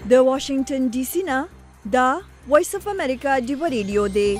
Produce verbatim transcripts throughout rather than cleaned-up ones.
د واشنگټن ډي سي نه دا وایس اف امریکا ډیو ریډیو دی.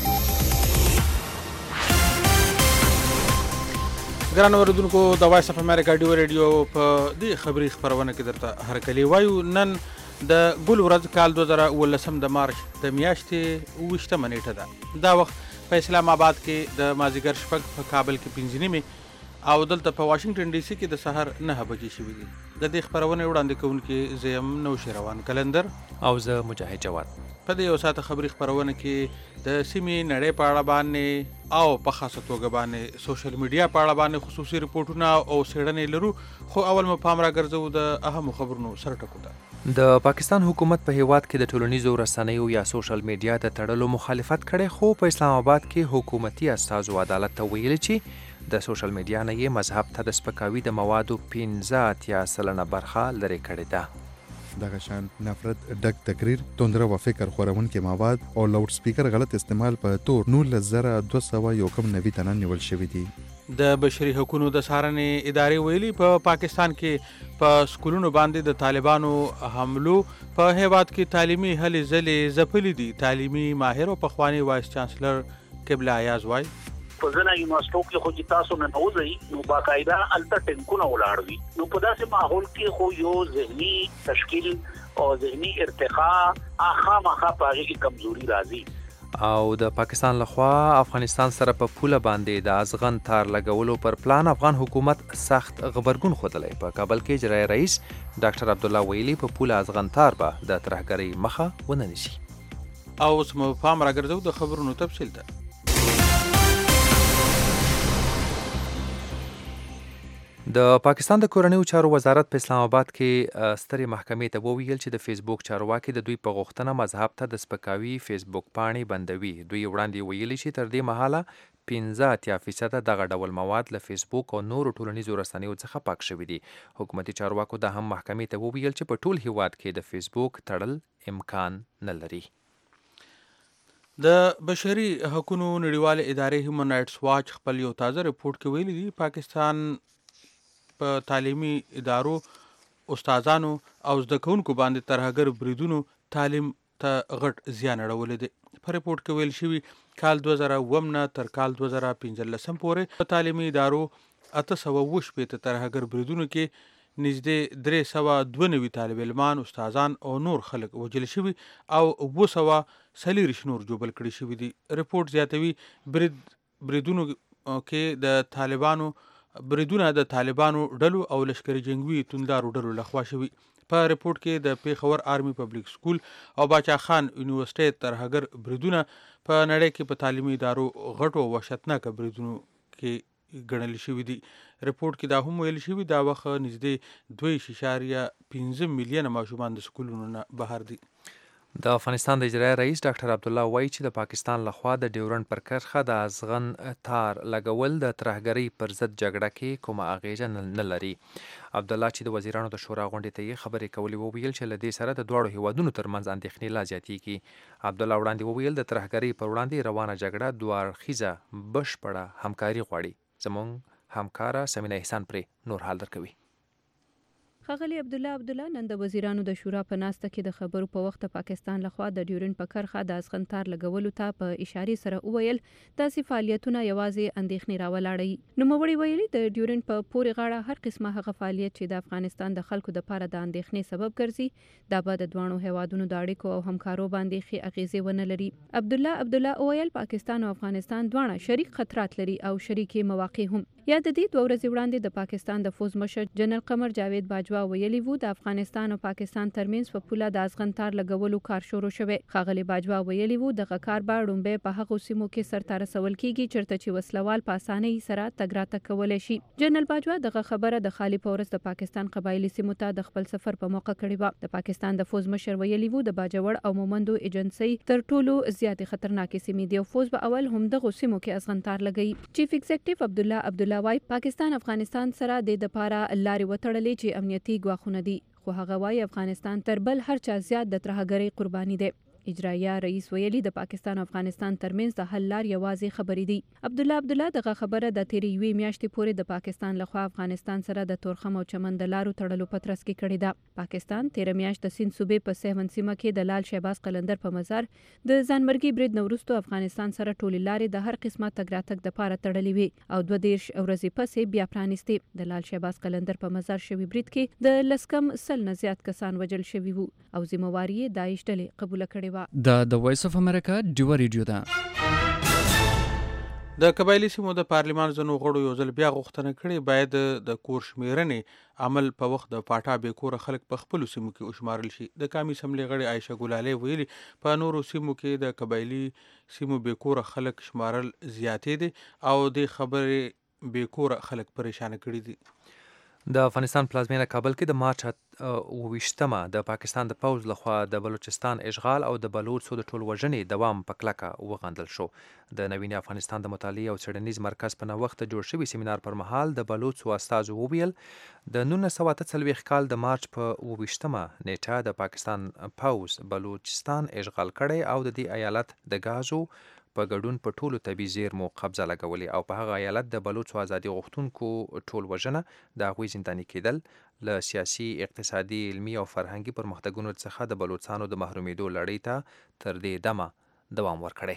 ګران اوریدونکو د وایس اف امریکا ډیو ریډیو په دې خبري خبرونه کې درته هرکلی وایو. نن د ګل ورځ کال دوه زره اوولسم د مارچ د میاشتې اوویشتمه نیټه ده. دا وخت په اسلام آباد کې د مازدیګر شپږ، په کابل کې پنځه نیمې او دلته په واشنگټن ډي سي کې د سهار نهه بجې شوي دي. د دې خبرونې وړاندې کوونکي زه یم نوشیروان کلندر او زه مجاهد جواد. په دې یو ساعته خبري خبرونه کې د سیمې نړۍ په اړه باندې او په خاصه توګه باندې سوشل میډیا په اړه باندې خصوصي رپورټونه او څېړنې لرو. خو اول مو پام راګرځو د اهمو خبرونو سر ټکو ته. د پاکستان حکومت په هیواد کې د ټولنیزو رسنیو یا سوشل میډیا د تړلو مخالفت کړي، خو په اسلام آباد کې حکومتي استازو عدالت ته ویلي چې د سوشل میډیا نه یې مذهب ته د سپکاوي د موادو پنځه اتیا سلنه برخه لرې کړې ده. دغه شان نفرت ډک تقریر، توندره و فکر خورونکي مواد او لاوډ سپیکر غلط استعمال په تور نولس زره دوه سوه یو کم نوي تنه نیول شوي دي. د بشري حقوقو د څارنې ادارې ویلي په پا پاکستان کې په پا سکولونو باندې د طالبانو حملو په هیواد کې تعلیمي هلې ځلې ځپلي دي. تعلیمي ماهر او پخوانی وایس چانسلر قبله ایاز وایي په ځینې یونیورسټو کې خو چې تاسو نه نوځئ نو باقاعده هلته ټینکونه ولاړ وي، نو په داسې ماحول کې خو یو ذهني تشکیل او ذهني ارتقا خامخا په هغې کې کمزوري راځي. او د پاکستان لخوا افغانستان سره په پوله باندې د ازغن تار لګولو پر پلان افغان حکومت سخت غبرګون ښودلی. په کابل کې اجرایي رئیس ډاکټر عبدالله ویلي په پوله ازغن تار به د ترهګرۍ مخه ونه نیسي. او اوس مو پام راګرځو د خبرونو تفصیل ته. د پاکستان د کورنیو چارو وزارت په اسلام آباد کې سترې محکمې ته وویل چې د فیسبوک چارواکي د دوی په غوښتنه مذهب ته د سپکاوي فیسبوک پاڼې بندوي. دوی وړاندې ویلي چې تر دې مهاله پنځه اتیا فیصده دغه ډول مواد له فیسبوک او نورو ټولنیزو رسنیو څخه پاک شوي دي. حکومتي چارواکو دا هم محکمې ته وویل چې په ټول هیواد کې د فیسبوک تړل امکان نه لري. د بشري حقوقو نړیوالې ادارې هیومن رایټس واچ خپل یو تازه رپورټ کې ویلي دي پاکستان په تعلیمي ادارو، استادانو او زده کوونکو باندې ترهګر بریدونو تعلیم ته غټ زیان اړولی دی. په رپورټ کې ویل شوي کال دوه زره اووم نه تر کال دوه زره پنځلسم پورې په تعلیمي ادارو اته سوه اووه شپېته ترهګر بریدونو کې نږدې درې سوه دوه نوي طالب علمان، استادان او نور خلک وژل شوي او اووه سوه څلېرویشت نور ژوبل کړي شوي دي. رپورټ زیاتوي برید بریدونو کې د طالبانو بریدونه د طالبانو ډلو او لشکري جنګوي توندارو ډلو لخوا شوي. په رپورټ کې د پیښور آرمي پبلک سکول او باچا خان یونیورسټۍ ترهګر بریدونه په نړۍ کې په تعلیمي ادارو غټو وحشتناکه بریدونو کې ګڼل شوي دي. رپورټ کې دا هم ویل شوي دا وخت نږدې دوه اعشاریه پنځه میلیونه ماشومان د سکولونو نه بهر دي. د افغانستان د اجرایي رئیس ډاکټر عبدالله وایي چې د پاکستان لخوا د ډیورنډ پر کرښه د ازغن تار لګول د ترهګرۍ پر ضد جګړه کې کومه اغیزه نه لري. عبدالله چې د وزیرانو د شورا غونډې ته یې خبرې کولې وویل چې له دې سره د دواړو هیوادونو ترمنځ اندېښنې لا زیاتېږي. عبدالله وړاندې وویل د ترهګرۍ پر وړاندې روانه جګړه دوه اړخیزه بشپړه همکاري غواړي. زموږ همکاره سمینه احسان پرې نور حال درکوي. ښاغلي عبدالله عبدالله نن د وزیرانو د شورا په ناسته کې د خبرو په وخت پاکستان لخوا د ډیورنډ په کرښه د ازغن تار لګولو ته په اشارې سره وویل داسې فعالیتونه یوازې اندېښنې راولاړوي. نوموړي ویلي د ډیورنډ په پورې غاړه هر قسمه هغه فعالیت چې د افغانستان د خلکو دپاره د اندېښنې سبب ګرځي دا به د دواړو هیوادونو د اړیکو او همکارو باندې ښې اغیزې ونه لري. عبدالله عبدالله وویل پاکستان او افغانستان دواړه شریک خطرات لري او شریکې مواقع هم. یا د دې دوه ورځې وړاندې د پاکستان د فوز مشر جنرال قمر جاوید باجوا ویلي وو د افغانستان او پاکستان ترمنځ په پوله د ازغن تار لګولو کار شروع شوی. ښاغلي باجوا ویلي وو دغه کار به ړومبی په هغو سیمو کې سرته رسول کیږي چیرته چې وسلوال په اسانۍ سره تګ راتګ کولی شي. جنرال باجوا دغه خبره د خالي په ورځ د پاکستان قبایلي سیمو ته د خپل سفر په موقع کړې وه. د پاکستان د فوز مشر ویلي وو د باجوړ او مومندو ایجنسۍ تر ټولو زیاتې خطرناکې سیمې دي او فوز به اول هم دغو سیمو کې ازغن تار لګوي. چیف ایگزیکټیو عبدالله عبدالله وايي پاکستان افغانستان سره د دپاره لارې وتړلې چې امنیتي ګواښونه دي، خو هغه وايي افغانستان تر بل هر چا زیات د ترهګرۍ قرباني دی. اجرایه رئیس ویلي د پاکستان او افغانستان ترمنځ د حل لار یوازې خبرې دي. عبدالله عبدالله دغه خبره د تیرې یوې میاشتې پورې د پاکستان لخوا افغانستان سره د تورخم او چمن د لارو تړلو په ترڅ کې کړې ده. پاکستان تیره میاشت د سیند صوبې په سیون سیمه کې د لال شهباز قلندر په مزار د ځانمرګي برید نه وروسته افغانستان سره ټولې لارې د هر قسمه تګ راتګ دپاره تړلې وې او دوه دېرش ورځې پسې بیا پرانیستې. د لال شهباز قلندر په مزار شوي برید کې د لس کم سل نه زیات کسان وژل شوي وو او ذمهواري یې داعش ډلې قبوله کړې وه. دا د وایس اف امریکا ډیوه ریډیو ده. د قبایلي سیمو د پارلمان ځینو غړو یو ځل بیا غوښتنه کړې باید د کور شمېرنې عمل په وخت د پاټا بې کوره خلک په خپلو سیمو کې وشمارل شي. د قامي اسمبلې غړې عایشه ګلالۍ ویلي په نورو سیمو کې د قبایلي سیمو بې کوره خلک شمارل زیاتې دي او د خبرې بې کوره خلک پریشانه کړي دي. د افغانستان پلازمینه کابل کې د مارچ اوویشتمه د پاکستان د پوځ لخوا د بلوچستان اشغال او د بلوڅو د ټول وژنې دوام په کلکه وغندل شو. د نوین افغانستان د مطالعې او څېړنیز مرکز په نوښت جوړ شوي سیمینار پر مهال د بلوڅو استازو وویل د نولس سوه اته څلوېښت کال د مارچ په اوویشتمه نیټه د پاکستان پوځ بلوچستان اشغال کړی او د دې ایالت د ګازو په ګډون په ټولو طبیعي زیرمو قبضه لګولې او په هغه ایالت د بلوڅو ازادي غوښتونکو ټول وژنه د هغوی زنداني کېدل له سیاسي اقتصادي علمي او فرهنګي پرمختګونو څخه د بلوڅانو د محرومېدو لړۍ ته تر دې دمه دوام ورکړی.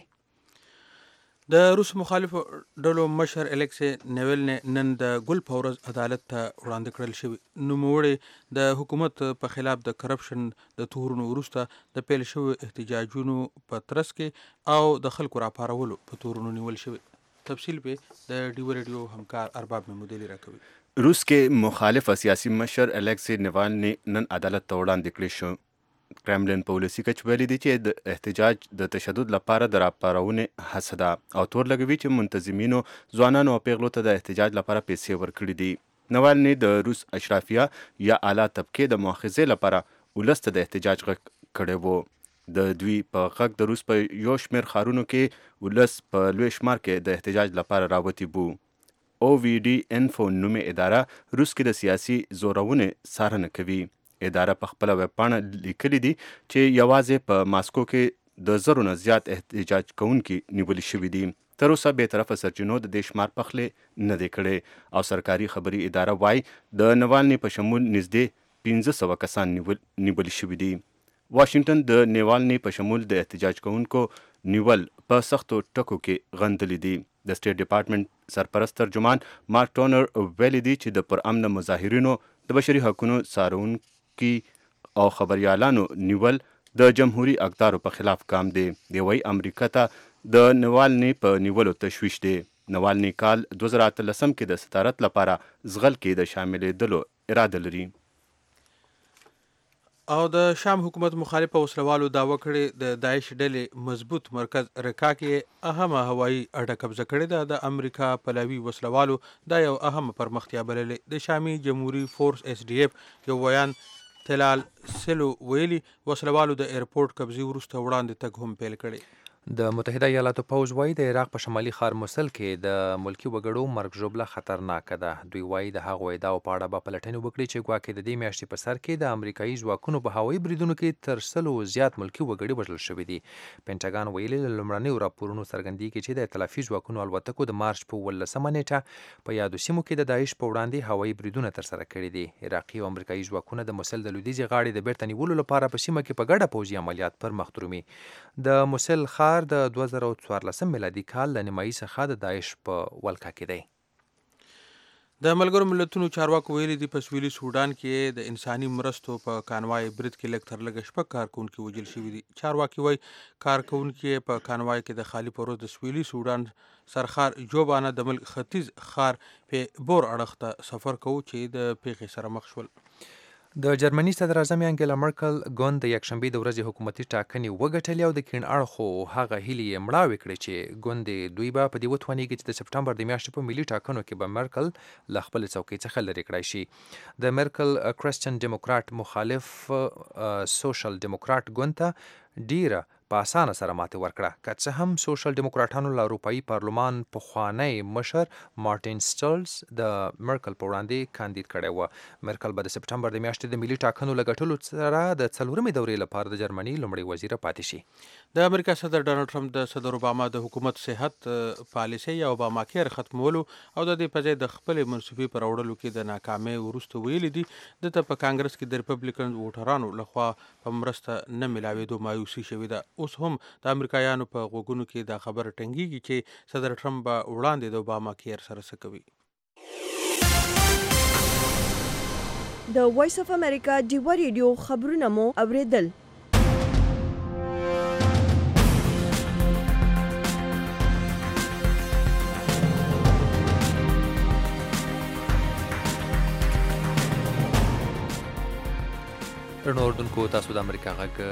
د روس مخالفو ډلو مشر الکسی ناوالني نن د ګل په ورځ عدالت ته وړاندې کړل شوی. نوموړی د حکومت په خلاف د کرپشن د تورونو وروسته د پیل شوي احتجاجونو په ترڅ کې او د خلکو راپارولو په تورونو نیول شوی. تفصیل به د ډیو ریډیو همکار ارباب محمودلی راکوي. روس کې مخالف سیاسي مشر الکسی ناوالني نن عدالت ته وړاندې کړل شو. کرملین په ولسي کچ ویلي دي چې د احتجاج د تشدد لپاره د راپارونې هڅه ده او تور لګوي چې منتظمینو ځوانانو او پیغلو ته د احتجاج لپاره پیسې ورکړي دي. ناوالني د روس اشرافیه یا اعلی طبقې د مؤاخذې لپاره ولس ته د احتجاج غږ کړی وو. د دوی په غږ د روس په یو شمېر ښارونو کې ولس په لوی شمار کې د احتجاج لپاره راوتی بو. او وی ډي انفو نومې اداره روس کې د سیاسي زورونې څارنه کوي. اداره په خپله ویبپاڼه لیکلي دي چې یوازې په ماسکو کې د زرو نه زیات احتجاج کوونکي نیولي شوي دي. تر اوسه بې طرفه سرچینو د دې شمار پخلې نه دی کړی او سرکاري خبري اداره وایي د ناوالني په شمول نږدې پنځه سوه کسان نیولي شوي دي. واشنګټن د ناوالني په شمول د احتجاج کوونکو نیول په سختو ټکو کې غندلي دي. د سټیټ ډپارټمنټ سرپرست ترجمان مارک ټونر ویلي دي چې د پرامن مظاهرینو د بشري حقوقو څارونکو او خبريالانو نیول د جمهوریت اقدارو په خلاف کام دی. دی وايي امریکا ته د ناوالني په نیولو تشویش دی. ناوالني کال دوه زره اتلسم کې د ستارت لپاره زغل کې د شاملېدلو اراده لري. او د شام حکومت مخالف وسلوالو داوا کړې د داعش ډلې مضبوط مرکز رکا کې اهمه هوایي اډه قبضه کړې ده. د امریکا پلاوي وسلوالو دا یو اهم پرمختیا بللې. د شامي جمهوریت فورس اس ډي اف یو بیان تلال سلو ویلي وسلوالو د ایرپورټ قبضې وروسته وړاندې تګ هم پیل کړی. د متحده ایالاتو پوځ وایي د عراق په شمالي ښار موسل کې د ملکي وګړو مرګ ژوبله خطرناکه ده. دوی وایي د هغو ادعاو په اړه به پلټنې وکړي چې ګواکې د دې میاشتې په سر کې د امریکایي ځواکونو په هوایي بریدونو کې تر سلو زیات ملکي وګړي وژل شوي دي. پینټاګان ویلي له لومړنیو راپورونو څرګندېږي چې د ائتلافي ځواکونو الوتکو د مارچ په اوولسمه نیټه په یادو سیمو کې د داعش په وړاندې هوایي بریدونه ترسره کړي دي. عراقي او امریکایي ځواکونه د موسل د لویدیځې غاړې د بیرته نیولو لپاره په سیمه کې په ګډه پوځي عملیات پر مخ درومي. د موسل ښار د دوه زره څوارلسم میلادي کال له نیمایي څخه د داعش په ولکه کې دی. د ملګرو ملتونو چارواکو ویلي دي په سویلي سودان کې د انساني مرستو په کانوای برید کې لږ تر لږه شپږ کارکوونکي وژل شوي دي. چارواکي وایي کارکوونکي په کانوای کې د خالي پروز د سویلي سودان سرخار جوبانه د ملک ختیځ خار په بور اړخ ته سفر کوي چې د پیښې سره مخ شول. د جرمني صدر اعظم انګلا مرکل ګوند د یکشنبې د ورځې حکومتي ټاکنې وګټلې او د کیڼ اړخو هغه هیلې یې مړاوې کړې چې ګوند دوی به په دې وتوانېږي چې د سپټمبر د میاشتې په ملي ټاکنو کې به مرکل له خپلې څوکۍ څخه لرې کړی شي. د مرکل کرسچن ډیموکرات مخالف سوشل ډیموکرات ګوند ته ډیره په اسانه سره ماتې ورکړه. که څه هم سوشل ډیموکراټانو له اروپایي پارلمان پخوانی مشر مارټین سټلز د مرکل په وړاندې کاندید کړی و. مرکل به د سپټمبر د میاشتې د ملي ټاکنو له ګټلو سره د څلورمې دورې لپاره د جرمني لومړۍ وزیره پاتې شي. د امریکا صدر ډانلډ ټرمپ د صدر اوباما د حکومت صحت پالیسي یا اوباما کیر ختمولو او د دې په ځای د خپلې منصوبې پر وړلو کې د ناکامۍ وروسته ویلي دي د ته په کانګرس کې د ریپبلیکن ووټرانو لخوا په مرسته نه ملاوېدو مایوسي شوې ده. اوس هم د امریکایانو په غوږونو کې دا خبره ټینګېږي چې صدر ټرمپ به وړاندې د اوباما کیر سره څه کوي. د وایس اف امریکا ډیوا ریډیو خبرونه مو اوریدل. درنو اردوونکو، تاسو د امریکا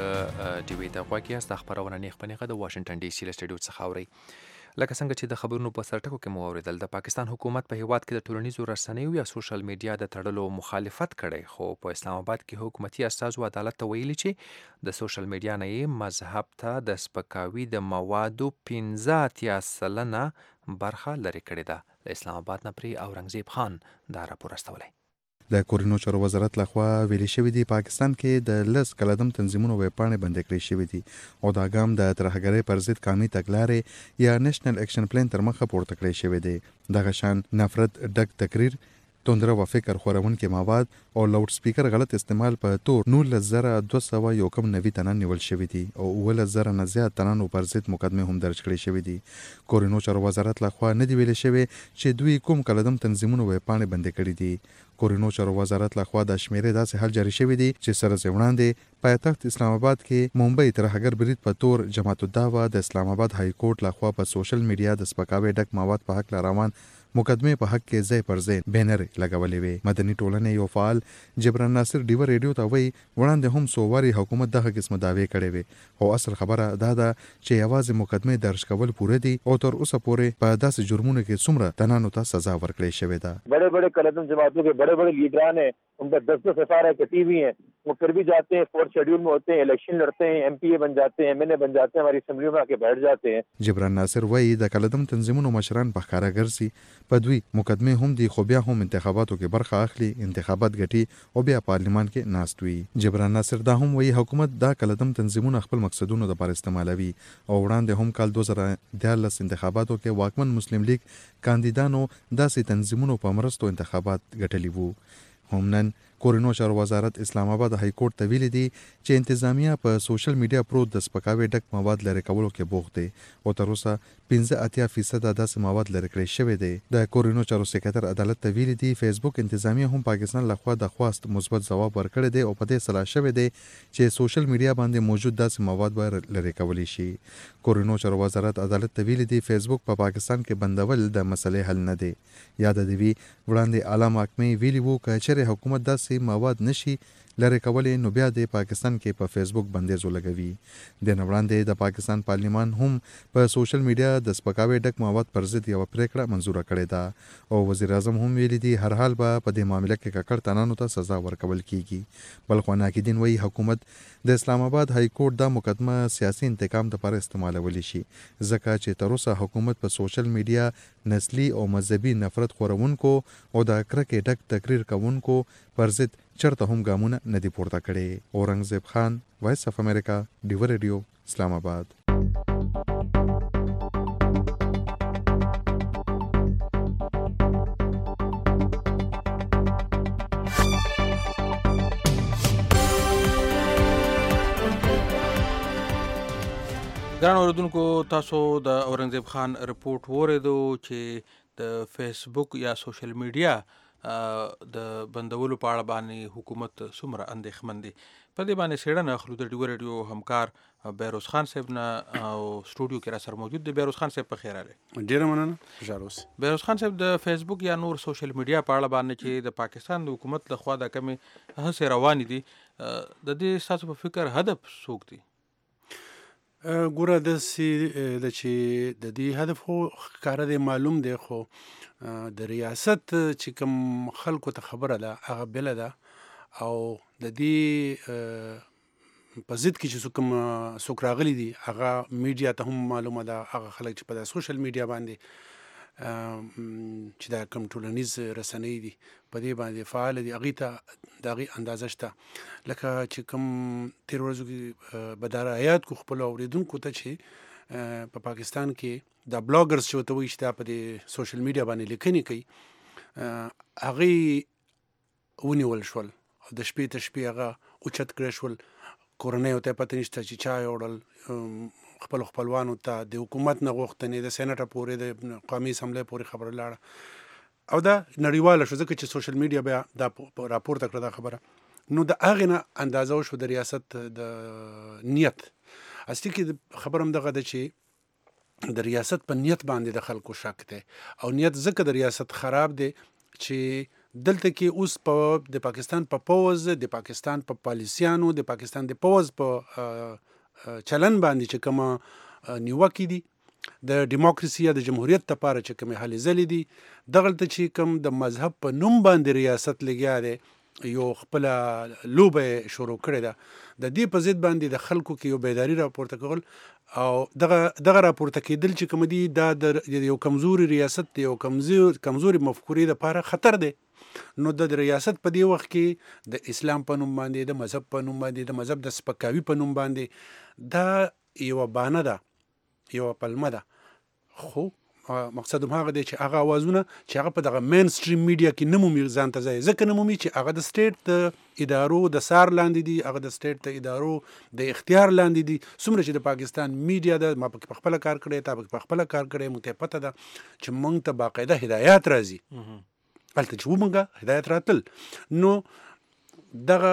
غږ ټي وي ته غوږ یاست. د خپرونه نیغ په نیغه د واشنګټن ډي سي له سټډیو څخه اورئ. لکه څنګه چې د خبرونو په سرټکو کې مو اوریدل، د پاکستان حکومت په هیواد کې د ټولنیزو رسنیو یا سوشل میډیا د تړلو مخالفت کړی، خو په اسلام آباد کې حکومتي استازو عدالت ته ویلي چې د سوشل میډیا نه یې مذهب ته د سپکاوي د موادو پنځه اتیا سلنه برخه لرې کړې ده. د اسلام آباد نه پرې اورنګزیب خان دا راپور استولی. د کورینو چارو وزارت لخوا ویلي شوي دي پاکستان کې د لس کلدم تنظیمونو ویبپاڼې بندې کړې شوي دي او دا ګام د ترهګرۍ پر ضد قامي تګلارې یا نېشنل اکشن پلان تر مخه پورته کړی شوی دی. دغه شان نفرت ډک تقریر، توندره و فکر خورونکي مواد او لاوډ سپیکر غلط استعمال په تور نولس زره دوه سوه یو کم نوي تنان نیول شوي دي او اوولس زره نه زیات تنانو پر ضد مقدمې هم درج کړې شوي دي. کورینو چارو وزارت لخوا نه دی ویلې شوی چې دوی کوم کلدم تنظیمونو ویبپاڼې بندې کړې دي. کورینو چارو وزارت لخوا د شمیرې داسې حل جاری شوی دی چې سره زی وړاندې پایتخت اسلام آباد کې ممبئی ترهګر برید په تور جماعت الدعوه د اسلام آباد های کورټ لخوا په سوشل میډیا د سپکاوي ډک مواد په حق روان مقدمه په حق کې ځای پر ځای بینر لګولې وي. مدني ټولنې یو فعال جبران ناصر ډیوا ریډیو ته وایي وړاندې هم سوواري حکومت دغه قسم دعوی کړې وي، خو اصل خبره دا ده چې یوازې مقدمه درج کول پوره دي او تر اوسه پورې په داسې جرمونو کې څومره تنانو ته سزا ورکړې شوې ده. بڑے بڑے قلدم جماعتوں کے بڑے بڑے لیڈران ہیں، ان پر دس دس ایف آئی آر کٹی ہوئی ہیں، وہ پھر بھی جاتے ہیں فورتھ شیڈیول میں ہوتے ہیں، الیکشن لڑتے ہیں، ایم پی اے بن جاتے ہیں، ایم این اے بن جاتے ہیں، ہماری اسمبلیوں میں آ کے بیٹھ جاتے ہیں. جبران ناصر وایي د قلدم تنظیمونو مشران په ښکاره ګرځي، په دوی مقدمه هم دي خو بیا هم انتخاباتو کې برخه اخلي، انتخابات ګټي او بیا پارلیمان کې ناست وي. جبران ناصر دا هم وایي حکومت دا قلدم تنظیمونه خپل مقصدونو لپاره استعمالوي او وړاندې هم کال دوه زره دیارلس انتخاباتو کې واکمن مسلم لیگ کاندیدانو داسې تنظیمونو په مرستو انتخابات ګټلي وو. هم نن کورینو چارو وزارت اسلام آباد های کورټ ته ویلي دي چې انتظامیه په سوشل میډیا پروت د سپکاوي ډک مواد لرې کولو کې بوخت دی او تر اوسه پنځه اتیا فیصد داسې مواد لرې کړی شوی دی. د کورینو چارو سکرټر عدالت ته ویلي دي فیسبوک انتظامیه هم پاکستان لخوا د خواست مثبت ځواب ورکړی دی او په دې صلاح شوی دی چې سوشل میډیا باندې موجود داسې مواد به لرې کولی شي. کورینو چارو وزارت عدالت ته ویلي دي فیسبوک په پا پاکستان کې بندول د مسلې حل نه دی. یاد دی وی وړاندې اعلی محکمې ویلي وو که چېرې حکومت داسې مواد نشي لرې کولې نو بیا د پاکستان کې په فیسبوک بندیز ولګوي. د نه وړاندې د پاکستان پارلیمان هم په سوشل میډیا د سپکاوي ډک مواد پر ضد یوه پریکړه منظوره کړې ده او وزیر اعظم هم ویلي دي هر حال به په دې معامله کې ککړ تنانو ته سزا ورکول کیږي. بل خو ناقدین وایي حکومت د اسلام آباد های کورټ دا مقدمه سیاسي انتقام لپاره استعمالولی شي ځکه چې تر اوسه حکومت په سوشل میډیا نسلي او مذهبي نفرت خورونکو او د کرکې ډک تقریر کوونکو پر ضد چرته هم ګامونه نه دي پورته کړي. اورنګزیب خان، وایس اف امریکا، ډیوا ریډیو، اسلام آباد. ګران اوریدونکو، تاسو د اورنګزیب خان رپورټ وریدو چې د فیسبوک یا سوشل میډیا د بندولو په اړه باندې حکومت څومره اندېښمن دی. په دې باندې څېړنه اخلو د ډیوا ریډیو همکار بیروز خان صاحب نه او سټوډیو کې را سره موجود دی. بیروز خان صاحب په خیر راغلی. ډېره مننه. خوشحاله اوسئ. بیروز خان صاحب، د فیسبوک یا نور سوشل میډیا په اړه باندې چې د پاکستان د حکومت لخوا د کمې هڅې روانې دي، د دې ستاسو په فکر هدف څوک دی؟ ګوره داسې ده چې د دې هدف خو ښکاره دی، معلوم دی، خو د ریاست چې کوم خلکو ته خبره ده هغه بله ده او د دې په ضد کې چې کوم څوک راغلي دي هغه میډیا ته هم معلومه ده، هغه خلک چې په سوشل میډیا باندې چې دا کوم ټولنیز رسنۍ دي په دې باندې فعال دي، هغې ته د هغې اندازه شته. لکه چې کوم تېر ورځو کې به دا رعایت کو خپلو اورېدونکو ته چې په پاکستان کې دا بلاګرز چې ورته وایي چې دا په دې سوشل میډیا باندې لیکنې کوي، هغې ونیول شول او د شپې ته شپې هغه اوچت کړی شول. کورنیو ته پته نشته چې چا یې وړل، خپل خپلوانو ته د حکومت نه غوښتنې د سېنټه پورې د قومي اسمبلۍ پورې خبره لاړه او دا نړیواله شو ځکه چې سوشل میډیا بیا دا راپورته کړه دا خبره. نو د هغې نه اندازه وشو د ریاست د نیت. اصلي کې خبره هم دغه ده چې د ریاست په نیت باندې د خلکو شک دی او نیت ځکه د ریاست خراب دی چې دلته کې اوس په د پاکستان په پوز، د پاکستان په پالیسیانو، د پاکستان د پوز په چلن باندې چې کومه نیوکې دي د ډیموکراسي یا د جمهوریت لپاره چې کومې هلې ځلې دي، دغلته چې کوم د مذهب په نوم باندې ریاست لګیا دی، یو خپله لوبه شروع کړې ده. د دې په ضد باندې د خلکو کې یو بیداري راپورته کول او دغه دغه راپورته کېدل چې کوم دي دا د یو کمزوري ریاست د یو کمزوري مفکورې لپاره خطر دی. نو د ریاست په دې وخت کې د اسلام په نوم باندې، د مذهب په نوم باندې، د مذهب د سپکاوي په نوم باندې دا یوه بانه ده، یوه پلمه ده. خو مقصد هم هغه دی چې هغه اوازونه چې هغه په دغه مین سټریم میډیا کې نه مومي ځان ته ځای، ځکه نه مومي چې هغه د سټیټ د ادارو د سار لاندې دي، هغه د سټیټ د ادارو د اختیار لاندې دي. څومره چې د پاکستان میډیا ده، ما پکې په خپله کار کړی، تا پکې په خپله کار کړی، موږ ته پته ده چې موږ ته باقاعده هدایات راځي هلته چې ومونږه هدایت راتل. نو دغه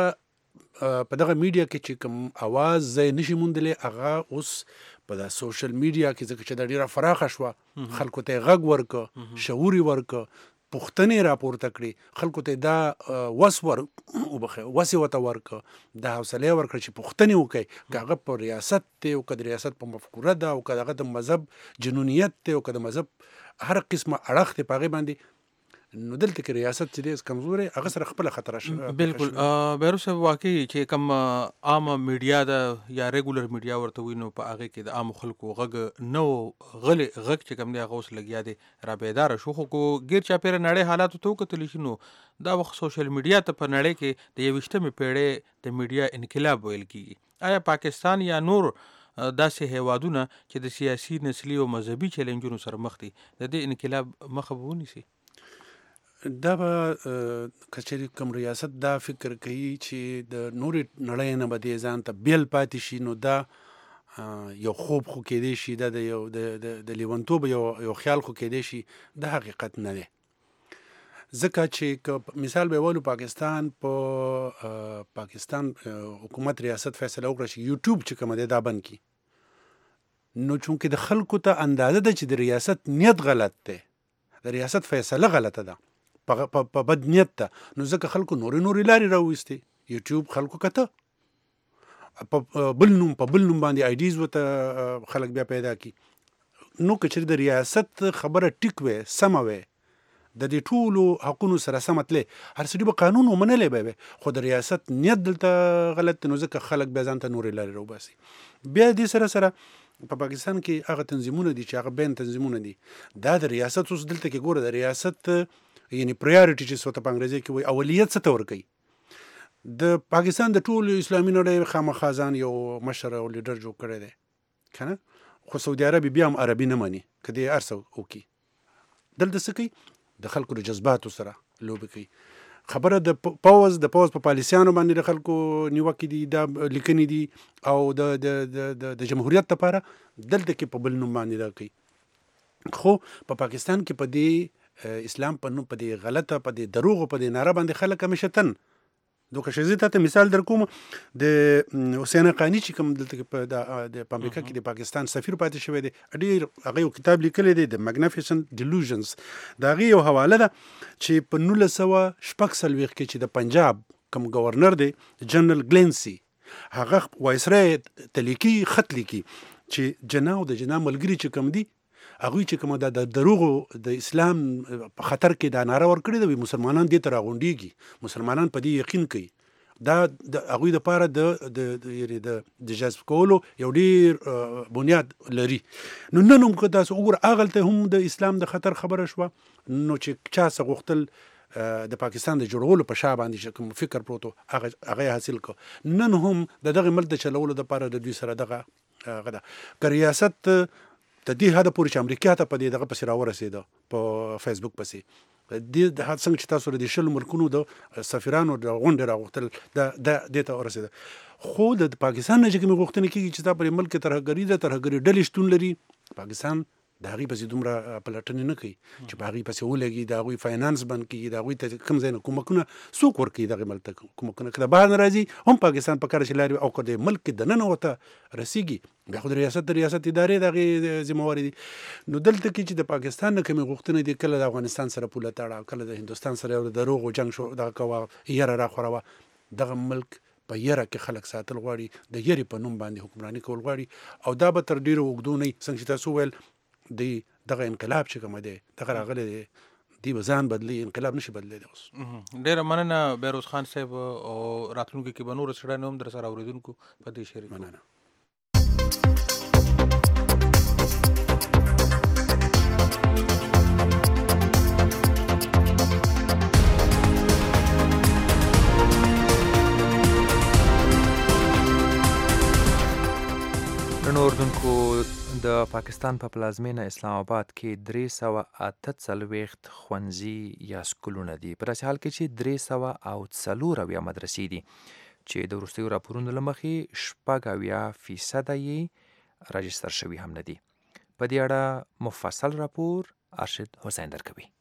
په دغه میډیا کې چې کوم اواز ځای نشي موندلی، هغه اوس په دا سوشل میډیا کې ځکه چې دا ډېره فراخه شوه، خلکو ته یې غږ ورکه، شعور یې ورکه، پوښتنې راپورته کړي، خلکو ته دا وس ور وبخښئ وس یې ورته ورکه، دا حوصله یې ورکړه چې پوښتنې وکړي، که هغه په ریاست دی او که د ریاست په مفکوره ده او که هغه د مذهب جنونیت دی او که د مذهب هر قسمه اړخ دی په هغې باندې. نو دلته کې ریاست چې دی کمزوری، هغه سره خپله خطر شي. بالکل بیروز صاحب، واقعي چې کوم عامه میډیا ده یا ریګولر میډیا ورته وي، نو په هغې کې د عامو خلکو غږ نه و، غلې غږ چې کوم دی هغه اوس لګیا دی را بیداره شو. خو کو ګیر چاپېره نړۍ حالاتو ته وکتلی شي، نو دا وخت سوشل میډیا ته په نړۍ کې د یویشتمې پیړۍ د میډیا انقلاب ویل کېږي. آیا پاکستان یا نور داسې هیوادونه چې د سیاسي، نسلي او مذهبي چیلنجونو سره مخ دي، د دې انقلاب مخه به ونیسي؟ دا به که چېرې کوم ریاست دا فکر کوي چې د نورې نړۍ نه به دې ځان ته بیل پاتې شي، نو دا یو خوب خو کېدی شي، دا د یو د لیونتوب یو یو خیال خو کېدی شي، دا حقیقت نه دی. ځکه چې که مثال به ولو پاکستان په پاکستان حکومت ریاست فیصله وکړه چې یوټیوب چې کومه دی دا بند کړي، نو چونکې د خلکو ته اندازه ده چې د ریاست نیت غلط دی، د ریاست فیصله غلطه ده، په بد نیت ده، نو ځکه خلکو نورې نورې لارې راویستې. یوټیوب خلکو کته په بل نوم په بل نوم باندې آیډیز ورته خلک بیا پیدا کړي. نو که چېرې د ریاست خبره ټیک وی، سمه وی، د دې ټولو حقونو سره سمه تللی، هر سړي به قانون ومنلی به وی، خو د ریاست نیت دلته غلط دی، نو ځکه خلک بیا ځان ته نورې لارې راوباسي. بیا دې سره سره په پاکستان کې هغه تنظیمونه دي چې هغه بین تنظیمونه دي، دا د ریاست اوس دلته کې ګوره، د ریاست یعنی پریارټي چې څه ته په انګریزي کې وایي اولویت څه ته ورکوي. د پاکستان د ټولو اسلامي نړۍ خامخا ځان یو مشر او لیډر جوړ کړی دی که نه، خو سعودي عربي بیا هم عربي نه مني، که دې هر څه وکړي. دلته څه کوي؟ د خلکو د جذباتو سره لوبې کوي. خبره د پوز د پوز په پالیسیانو باندې د خلکو نیوکې دي، دا لیکنې دي، او د د د جمهوریت لپاره دلته کې په بل نوم باندې دا کوي. خو په پاکستان کې په دې اسلام په نوم، په دې غلطه، په دې دروغو، په دې ناره باندې خلک همیشه تن دوکه شي. زه ته مثال در کوم، د حسین حقانی چې کوم دلته په د امریکا کې د پاکستان سفیر پاتې شوی دی، ډېر هغه یو کتاب لیکلی دی د میګنیفیسنت ډیلوژنز، د هغې یو حواله ده چې په نولس سوه شپږ څلوېښت کې چې د پنجاب کوم گورنر دی جنرال گلینسي، هغه وایسرای ته لیکي، خط لیکي چې جنا او د جنا ملګري چې کوم دي، هغوی چې کومه د دروغو د اسلام په خطر کې دا ناره ورکړې ده، وي مسلمانان دې ته راغونډېږي، مسلمانان په دې یقین کوي، دا د هغوی دپاره د د د جذب کولو یو ډېر بنیاد لري. نو نن هم که تاسو وګوره هغلته هم د اسلام د خطر خبره شوه، نو چې چا څه غوښتل د پاکستان د جوړولو په شا باندې چې کوم فکر پروت و هغه هغه حاصل کړ. نن هم د دغه ملک د چلولو دپاره د دوی سره دغه هغه ده. که ریاست د دې حده پورې چې امریکا ته په دې دغه پسې راورسېده په فیسبوک پسې دې د څنګه چې تاسو د شلو ملکونو د سفیرانو د غونډې راغوښتل د دې ته ورسېده. خو د پاکستان نه چې کومې غوښتنې کېږي چې دا پر ملک ترهګري ده، ترهګري ډلې شتون لري، پاکستان د هغې پسې دومره پلټنې نه کوي چې په هغې پسې ولګي، د هغوی فاینانس بند کېږي، د هغوی ته کوم ځای نه کومکونه څوک ورکوي دغې ملک ته کومکونه. که د بهر نه راځي هم پاکستان په کار چې لارې او که د ملک کې دننه ورته رسېږي بیا خو د ریاست د ریاست ادارې د هغې ذمهواري دي. نو دلته کې چې د پاکستان نه کومې غوښتنې دي، کله د افغانستان سره پوله تړه، کله د هندوستان سره یو د دروغو جنګ شو دغه کوه یره راخوروه، دغه ملک په یره کې خلک ساتل غواړي، د یرې په نوم باندې حکمراني کول غواړي، او دا به تر ډېرو اوږدو نه وي. څنګه چې تاسو وویل د دغه انقلاب چې کومه دی دغه راغلی دی، دی به ځان بدلي، انقلاب نشي بدلېدی. اوس ډېره مننه بهروز خان صاحب، او راتلونکي کې به نور څېړنې هم در سره اورېدونکو په دې شریک. مننه. اردوونکو د پاکستان په پلازمینه اسلام آباد کې درې سوه اته څلوېښت ښوونځي یا سکولونه دي، په داسې حال کې چې درې سوه او څلور اویا مدرسې دي چې د وروستیو راپورونو له مخې شپږ اویا فیصده یې راجستر شوي هم نه دي. په دې اړه مفصل راپور ارشد حسین درکوي.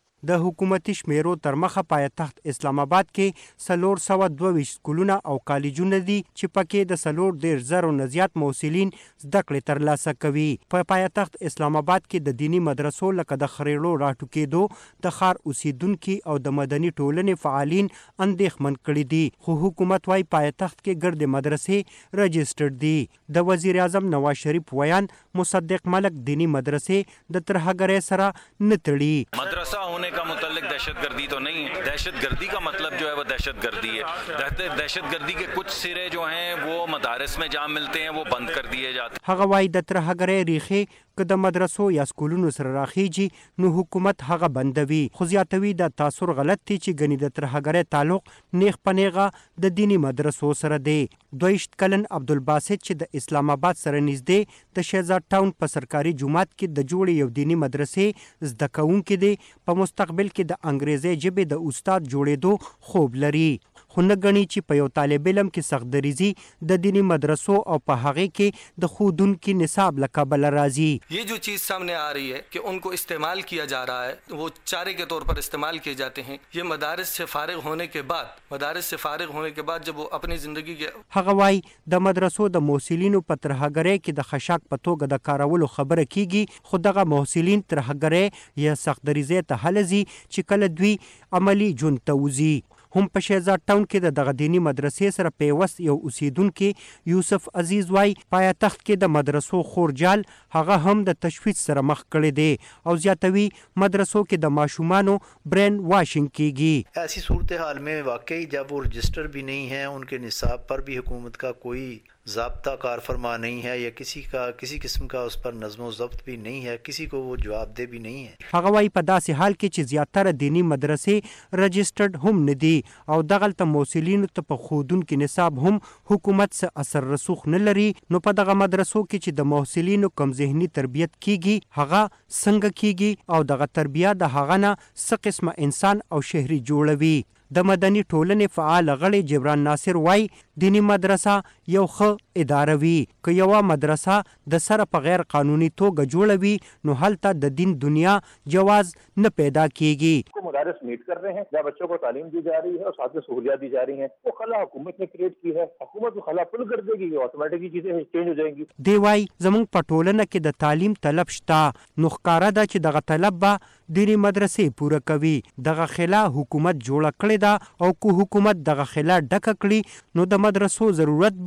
د حکومتي شمیرو تر مخه پایتخت اسلام آباد کې څلور سوه دوه ویشت سکولونه او کالجونه دي چې پکې د څلور دېرش زرو نه زیات محصلین زده کړې ترلاسه کوي. په پایتخت اسلام آباد کې د دیني مدرسو لکه د خریړو راټوکېدو د ښار اوسیدونکي او د مدني ټولنې فعالین اندېښمن کړي دي، خو حکومت وايي پایتخت کې ګردې مدرسې رجسټرډ دي. د وزیر اعظم نواز شریف ویان مصدق ملک دینی مدرسې د ترهګرۍ سره نه تړي. مدرسہ ہونے کا متعلق دہشت گردی تو نہیں ہے، دہشت گردی کا مطلب جو ہے وہ دہشت گردی ہے. دہشت گردی کے کچھ سرے جو ہیں وہ مدارس میں جا ملتے ہیں، وہ بند کر دیے جاتے ہیں. هغه وايي د ترهګرۍ ریښې که د مدرسو یا سکولونو سره راخیږي نو حکومت هغه بندوي، خو زیاتوي د تاثر غلط دی چې ګنې د ترهګرۍ تعلق نیغ په نیغه د دیني مدرسو سره دی. دویشت کلن عبدالباسط چې د اسلام آباد سره نږدې د شهزاد ټاون په سرکاري جومات کې د جوړې یو دیني مدرسې زده کوونکی دی، په مستقبل کې د انګریزي ژبې د استاد جوړېدو خوب لري، خو نه ګڼي چې په یو طالب علم کې سخت دریزي د دیني مدرسو او په هغې کې د ښوونکي نصاب له کبله راځي. یہ جو چیز سامنے آ رہی ہے کہ ان کو استعمال کیا جا رہا ہے، وہ چارے کے طور پر استعمال کیے جاتے ہیں. یہ مدارس سے فارغ ہونے کے بعد مدارس سے فارغ ہونے کے بعد جب وہ اپنی زندگی کے هغه وايي د مدرسو د محصلینو په ترهګرۍ کې د خشاک په توګه د کارولو خبره کیږي، خو دغه محصلین ترهګرۍ یا سخت دریزۍ ته هله ځي چې کله دوی عملی ژوند ته وځي. هم په شهزاد ټاون کې د دغه دیني مدرسې سره پیوست یو اوسیدونکي یوسف عزیز وايي پایتخت کې د مدرسو خورجال هغه هم د تشویش سره مخ کړی دی، او زیاتوي مدرسو کې د ماشومانو برین واشنګ کیږي. ایسی صورتحال میں واقعی جب وہ رجسٹر بھی نہیں ہیں، ان کے نصاب پر بھی حکومت کا کوئی ضابطہ کار فرما نہیں ہے یا کسی کا کسی قسم کا اس پر نظم و ضبط بھی نہیں ہے، کسی کو وہ جواب دہ بھی نہیں ہے. هغه وايي په داسې حال کې چې زیاتره دیني مدرسې رجسټرډ هم نه دي او دغلته محصلینو ته په ښودونکي نصاب هم حکومت څه اثر رسوخ نه لري، نو په دغه مدرسو کې چې د محصلینو کم ذهني تربیت کیږي هغه څنګه کیږي او دغه تربیه د هغه نه څه قسمه انسان او شهري جوړوي. د مدني ټولنې فعال غړی جبران ناصر وايي دینی مدرسه یو ښه اداره وي، که یوه مدرسه د سره په غیر قانوني توګه جوړوي نو هلته د دین دنیا جواز نه پیدا کیږي. مدارس میٹ کر رہے ہیں جہاں بچوں کو تعلیم دی جا رہی ہے اور ساتھ میں سہولیات دی جا رہی ہیں، وہ خلا حکومت نے کریٹ کی ہے، حکومت کو خلا فل کر دے گی، آٹومیٹکلی چیزیں چینج ہو جائیں گی. دی وايي زموږ په ټولنه کې د تعلیم طلب شته، نو ښکاره ده چې دغه طلب به دینی مدرسې پوره کوي. دغه خلا حکومت جوړه کړې ده او که حکومت دغه خلا ډکه کړي نو د مدرسو ضرورت به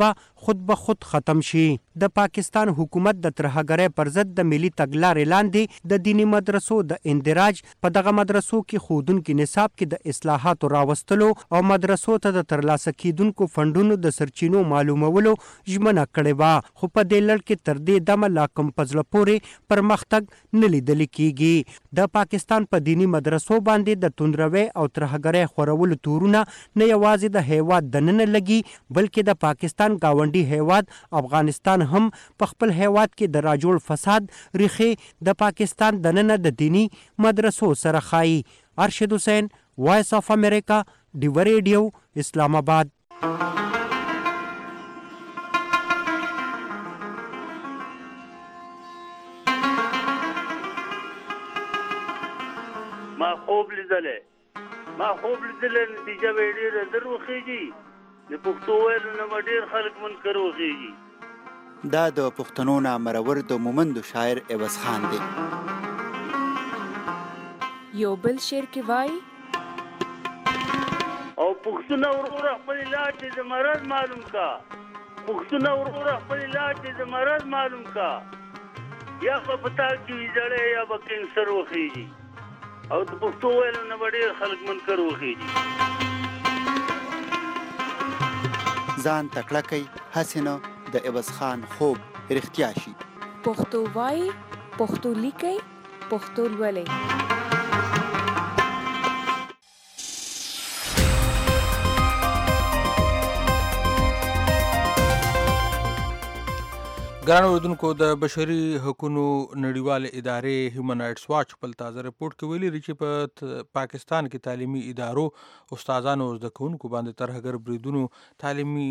خود به خود ختم شي. د پاکستان حکومت د ترهګرۍ پر ضد د ملي تګلارې لاندې د دینی مدرسو د اندراج په دغه مدرسو کې ښودونکي نصاب کې د اصلاحاتو راوستلو او مدرسو ته د ترلاسه کیدونکو فنډونو د سرچینو معلومولو ژمنه کړې وه، خو په دې لړ کې تر دې دمه لا کوم په زړه پورې پرمختګ نه لیدل کیږي. د پاکستان په دینی مدرسو باندې د توندروي او ترهګرۍ خورولو تورونه نه یوازې د هیواد دننه لګي بلکې د پاکستان گاونډي هیواد افغانستان هم په خپل هیواد کې د راجوړ فساد ریښې د پاکستان دننه د دینی مدرسو سره خایي. ارشد حسین، وایس اف امریکا، ډیو ریډیو، اسلام آباد. ما خوب لیدلې ما خوب لیدلې نتیجه به ډېره در وخېږي. د پښتو ویلو نه ډېر خلک منکر وخېږي. دا د پښتنو نه مرور د مومندو شاعر عوض خان دی. یو بل شعر کې وایي او پښتون وروره خپل علاج د مرض معلوم کا، پښتون وروره خپل علاج د مرض معلوم کا، یا په پتا کې زړې یا به کینسر وخېږي. او د پښتو ویلو نه ډېر خلک منکر وخېږي. ځان تکړه کوي هسې نه د عوض خان خوب رښتیا شي. پښتو وایي، پښتو لیکئ، پښتو لولئ. ګرانو اوریدونکو، د بشري حقوقو نړیوالې ادارې هیومن رایټس واچ خپل تازه رپورټ کې ویلي چې په پاکستان کې تعلیمي ادارو استادانو او زده کوونکو باندې ترهګر بریدونو تعلیمي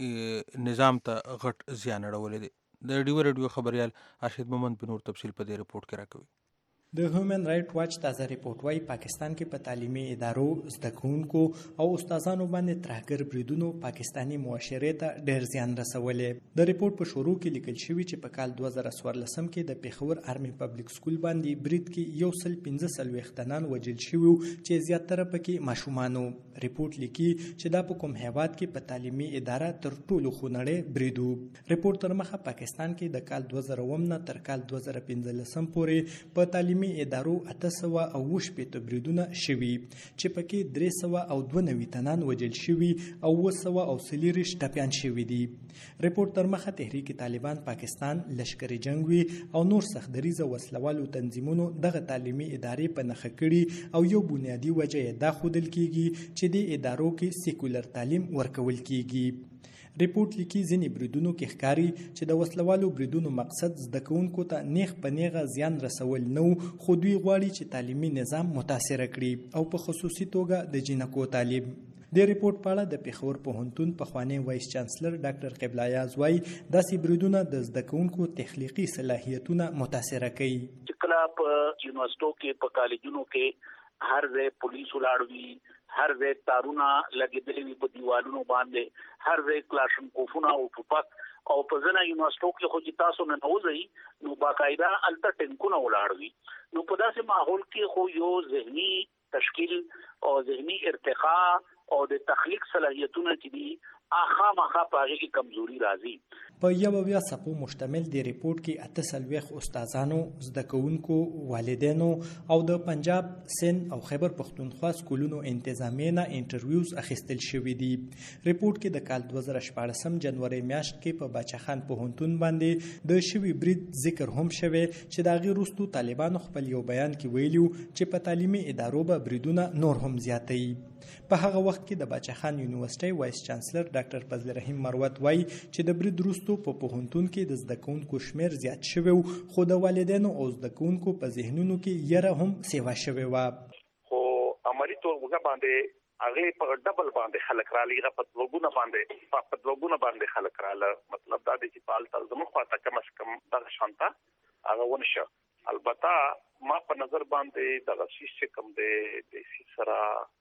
نظام ته غټ زیان اړولی دی. د ډیو ریډیو خبریال ارشد مومند په نور تفصیل په دې رپورټ کې راکوي. د هیومن رایټ واچ تازه ریپورت وايي پاکستان کې په تعلیمي ادارو، زده کوونکو او استادانو باندې ترهګر بریدونو پاکستانی معاشرې ته ډېر زیان رسولی. د ریپورت په شروع کې لیکل شوي چې په کال دوه زره څوارلسم کې د پیښور آرمي پبلک سکول باندې برید کې یو سل پنځه څلوېښت تنان وژل شوي چې زیاتره پکې ماشومان وو. ریپورت لیکي چې دا په کوم هیواد کې په تعلیمي اداره تر ټولو خونړی برید و. ریپورت تر مخه پاکستان کې د کال دوه زره اووم نه تر کال دوه زره پنځلسم پورې په تعلیمي ادارو اته سوه او اووه شپېته بریدونه شوي چې پکې درې سوه او دوه نوي تنان وژل شوي او اووه سوه او څلېرویشت ټپیان شوي دي. ریپورت تر مخه تحریک طالبان پاکستان، لشکري جنګ وي او نور سختدریزه وسلوالو تنظیمونو دغه تعلیمي ادارې په نښه کړي او یو بنیادي وجه یې دا ښودل کیږي چې د ادارو کې سیکولر تعلیم ورکول کیږي. ریپورت لیکي ځینې بریدونو کې ښکاري چې د وسلوالو بریدونو مقصد زده کوونکو ته نیغ په نیغه زیان رسول نه و، خو دوی غواړي چې تعلیمي نظام متاثره کړي او په خصوصي توګه د جینکو تعلیم. د ریپورت په اړه د پیښور پوهنتون پخوانی وایس چانسلر ډاکټر قبله یاز وایي داسې بریدونه د زده کوونکو تخلیقي صلاحیتونه متاثره کوي. چې کله په یونیورسيټو کې په کالجونو کې هر ځای پولیس ولاړ وي، هر ځای تارونه لګېدلي وي په دیوالونو باندې، هر ځای کلاشنکوفونه او ټوپک، او په ځینو یونیورسيټو کې خو چې تاسو نه نوځئ نو باقاعده هلته ټینکونه ولاړ وي. نو په داسې ماحول کې خو یو ذهني تشکیل او ذهني ارتقا او د تخلیق صلاحیتونه چې دي آخا مخا پاغي کې کمزوري راځي. په یو بیا صفو مشتمل دی ریپورت کې اته څلوېښت استادانو، زده کوونکو، والدینو او د پنجاب، سند او خیبر پښتونخوا سکولونو انتظامیې نه انټرویوز اخیستل شوي دي. ریپورت کې د کال دوه زره شپاړسم جنوري میاشت کې په باچاخان پوهنتون باندې د شوي برید ذکر هم شوی چې د هغې وروستو طالبانو خپل یو بیان کې ویلي چې په تعلیمي ادارو به بریدونه نور هم زیاتوي. په هغه وخت کې د باچاخان یونیورسيټي وایس چانسلر ډاکټر فضل رحیم مروت وایي چې د برید وروسته په پوهنتون کې د زده کوونکو شمیر زیات شوی خو د والدینو او زده کوونکو په ذهنونو کې یره هم سیوا شوی و. خو عملي توګه باندې هغه په ډبل باندې خلک را لېږه، په دوګونه باندې په دوګونه باندې خلک رااله. مطلب دا دی چې پال تل زموږ خواته کم از کم دغه شانته هغه ونشه. البته ما په نظر باندې دغه شیشه کم دی د سره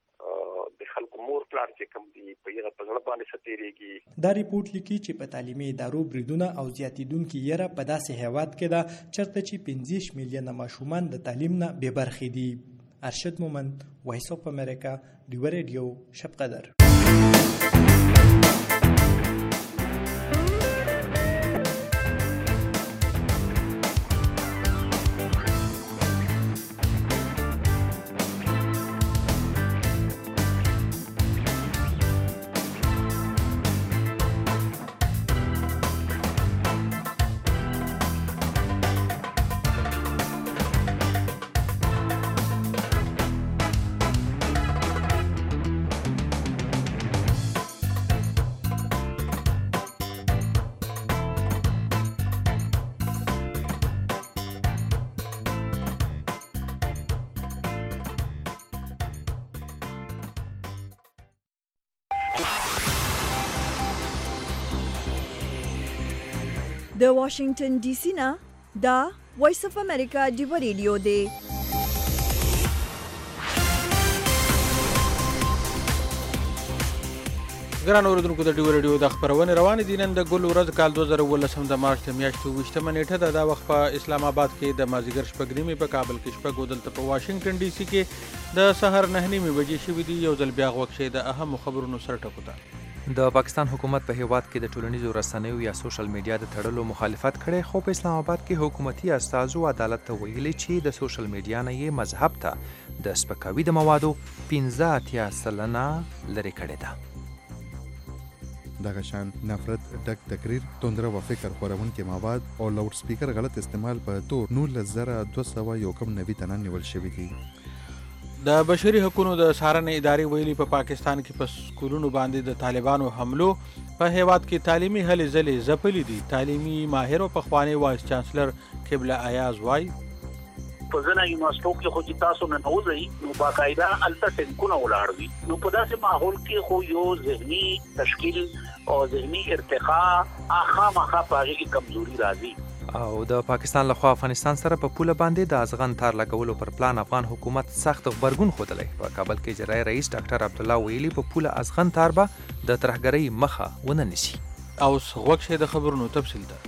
د خلکو مور پلان چې کوم دی په یغه په ځړ باندې ستېریږي. دا ریپورت لیکي چې په تعلیمي ادارو بریدونه او زیاتیدونکو یره په داسې هیواد کې ده چرته چې پنځه میلیونه ماشومان د تعلیم نه بې برخې دي. ارشد مومند، وایس اف امریکا، ډیو ریډیو، شب قدر. د واشنگټن ډي سي نه دا وایس اف امریکا ډیو ریډیو دی. ګران اوریدونکو د ډیو ریډیو د خبرونه روانې دي. نن د ګل ورځ کال دوه زره اوولسم د مارچ د میاشتې اوویشتمه نیټه ده. دا وخت په اسلام آباد کې د مازدیګر شپږ نیمې، په کابل کې شپږ او دلته په واشنگټن ډي سي کې د سحر نهه نیمې بجې شوي دي. یو ځل بیا غوږ شئ د اهمو خبرونو سر ټکو ته. د پاکستان حکومت په هیواد کې د ټولنیزو رسنیو یا سوشل میډیا د تړلو مخالفت کړي، خو په اسلام آباد کې حکومتي استازو عدالت ته ویلي چې د سوشل میډیا نه یې مذهب ته د سپکاوي د موادو پنځه اتیا سلنه لرې کړې ده. دغه شان نفرت ډک تقریر، توندره و فکر خورونکي مواد او لاوډ سپیکر غلط استعمال په تور نولس زره دوه سوه یو کم نوي تنه نیول شوي دي. د بشري حقوقو د څارنې ادارې ویلي په پاکستان کې په سکولونو باندې د طالبانو حملو په هیواد کې تعلیمي هلې ځلې ځپلي دي. تعلیمي ماهر او پخوانی وایس چانسلر قبله ایاز وایي په ځینو یونیورسټو کې خو چې تاسو نه نوځئ نو باقاعده هلته ټینکونه ولاړ وي، نو په داسې ماحول کې خو یو ذهني تشکیل او ذهني ارتقا خامخا په هغې کې کمزوري راځي. او د پاکستان لخوا افغانستان سره په پوله باندې د ازغن تار لګولو پر پلان افغان حکومت سخت غبرګون ښودلی. په کابل کې اجرایي رئیس ډاکټر عبدالله ویلي په پوله ازغن تار به د ترهګرۍ مخه ونه نیسي. اوس غوږ شئ د خبرونو تفصیل ته.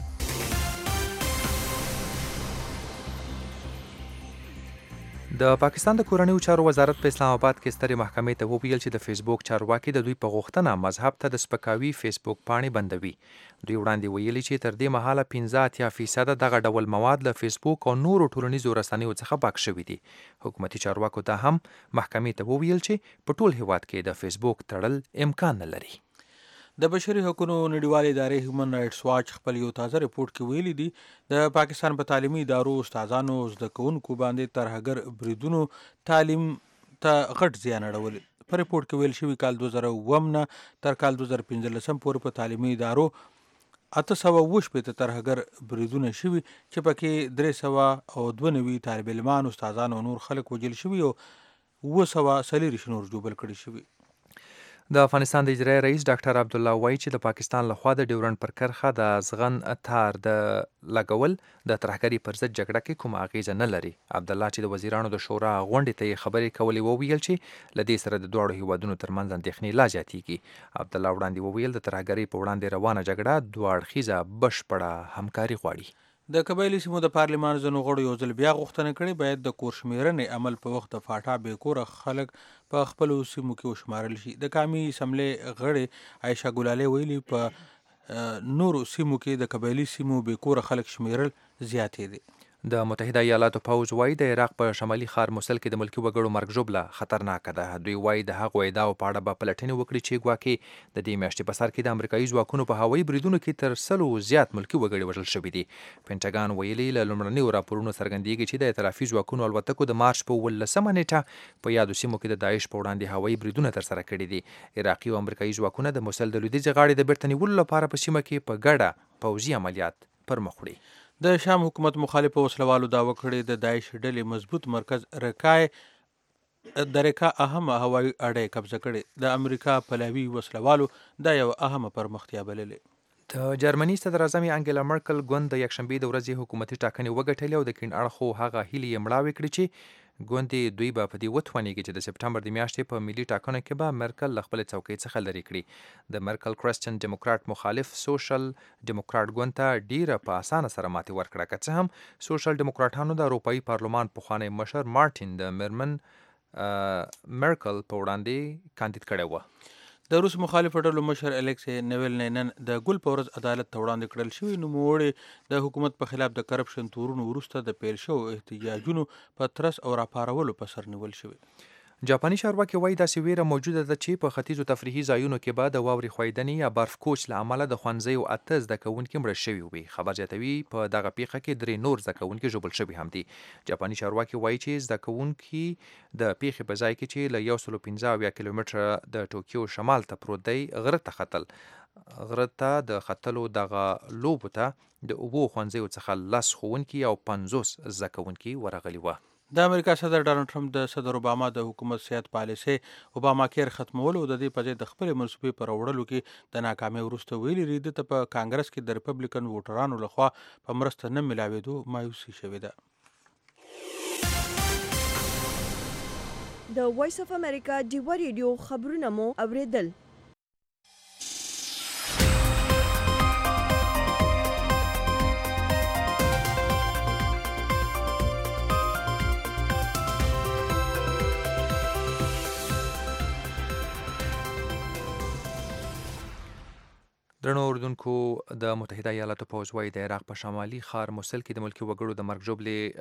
د پاکستان د کورنیو چارو وزارت په اسلام آباد کې سترې محکمې ته وویل چې د فیسبوک چارواکي د دوی په غوښتنه مذهب ته د سپکاوي فیسبوک پاڼې بندوي. دوی وړاندې ویلي چې تر دې مهاله پنځه اتیا فیصده دغه ډول مواد له فیسبوک او نورو ټولنیزو رسنیو څخه پاک شوي دي. حکومتي چارواکو ته هم محکمې ته وویل چې په ټول هیواد کې د فیسبوک تړل امکان نه لري. د بشري حقوقو نړیوالې ادارې هیومن رایټس واچ خپل یو تازه ریپورت کې ویلي دي د پاکستان په تعلیمي ادارو استادانو زده کوونکو باندې ترهګر بریدونو تعلیم ته غټ زیان اړولی. په ریپورت کې ویل شوي کال دوه زره اووم نه تر کال دوه زره پنځلسم پورې په تعلیمي ادارو اته سوه اووه شپېته ترهګر بریدونه شوي چې پکې درې سوه او دوه نوي طالب علمان، استادان او نور خلک وژل شوي او اووه سوه څلېرویشت نور ژوبل کړي شوي. د افغانستان د اجرایي رئیس ډاکټر عبدالله وایي چې د پاکستان لخوا د ډیورنډ پر کرښه د ازغن تار د لګول د ترهګرۍ پر ضد جګړه کې کومه اغیزه نه لري. عبدالله چې د وزیرانو د شورا غونډې ته یې خبرې کولې وویل چې له دې سره د دواړو هیوادونو ترمنځ اندېښنې لا زیاتېږي. عبدالله وړاندې وویل د ترهګرۍ په وړاندې روانه جګړه دوه اړخیزه بشپړه همکاري غواړي. د قبایلي سیمو د پارلمان ځینو غړو یو ځل بیا غوښتنه کړې باید د کور شمېرنې عمل په وخت د فاټا بې کوره خلک په خپلو سیمو کې وشمارل شي. د قامي اسمبلې غړې عایشه ګلالۍ ویلي په نورو سیمو کې د قبایلي سیمو بې کوره خلک شمېرل زیاتې دي. د متحده ایالاتو پوځ وایي د عراق په شمالي ښار موسل کې د ملکي وګړو مرګ ژوبله خطرناکه ده. دوی وایي د هغو ادعاو په اړه به پلټنې وکړي چې ګواکې د دې میاشتې په سر کې د امریکایي ځواکونو په هوایي بریدونو کې تر سلو زیات ملکي وګړي وژل شوي دي. پینټاګان ویلي له لومړنیو راپورونو څرګندېږي چې د ائتلافي ځواکونو الوتکو د مارچ په اوولسمه نیټه په یادو سیمو کې د داعش په وړاندې هوایي بریدونه ترسره کړي دي. عراقي او امریکایي ځواکونه د موسل د لویدیځې غاړې د بیرته نیولو لپاره په سیمه کې په ګډه پوځي عملیات پر مخ وړي. د شام حکومت مخالفو وسلوالو دعوه کړې د داعش ډلې مضبوط مرکز رکای د رکا اهمه هوایي اډې قبضه کړې. د امریکا پلاوي وسلوالو دا یو اهمه پرمختیا بللې. د جرمني صدر اعظم انګیلا مرکل ګوند د یکشنبې د ورځې حکومتي ټاکنې وګټلې او د کیڼ اړخو هغه هیلې یې مړاوې کړې چې ګوندې دوی به په دې وتوانېږي چې د سپټمبر د میاشتې په ملي ټاکنو کې به مرکل له خپلې څوکۍ څخه لرې کړي. د مرکل کرسچن ډیموکرات مخالف سوشل ډیموکرات ګوند ته ډیره په اسانه سره ماتې ورکړه، که څه هم سوشل ډیموکراټانو د اروپایي پارلمان پخوانی مشر مارټین د میرمن مرکل په وړاندې کاندید کړی و. د روس مخالفو ډلو مشر الیکسی نویلنی نن د ګل په ورځ عدالت ته وړاندې کړل شوي نوموړی د حکومت په خلاف د کرپشن تورونو وروسته د پیل شوو احتجاجونو په ترس او راپارولو په سر نیول شوي. جاپاني چارواکي وایي داسې ویره موجوده ده چې په ختیځو تفریحي ځایونو کې به د واورې ښویدنې یا برف کوچ له امله د ښوونځیو اته زده کوونکي مړه شوي وي. خبر زیاتوي په دغه پیښه کې درې نور زده کوونکي ژوبل شوي هم دي. جاپاني چارواکي وایي چې زده کوونکي د پیښې په ځای کې چې له یو سلو پنځه اویا کیلومتره د ټوکیو شمال ته پروت دی غره ته ختل. غره ته د ختلو دغه لوبو ته د اوبو ښوونځیو څخه لس ښوونکي او پنځوس زده کوونکي ورغلي وه. د امریکا صدر ډانلډ ټرمپ د صدر اوباما د حکومت صحت پالیسۍ اوباما کیر ختمولو د دې په ځای د خپلې منصوبې په راوړلو کې د ناکامۍ وروسته ویلي دي د په کانګرس کې د ریپبلیکن ووټرانو لخوا په مرسته نه ملاوېدو مایوسي شوې ده. د وایس اف امریکا ډیوا ریډیو خبرونه مو اوریدل. درنو اردوونکو، د متحده ایالاتو پوځ وایي د عراق په شمالي ښار موسل کې د ملکي وګړو د مرګ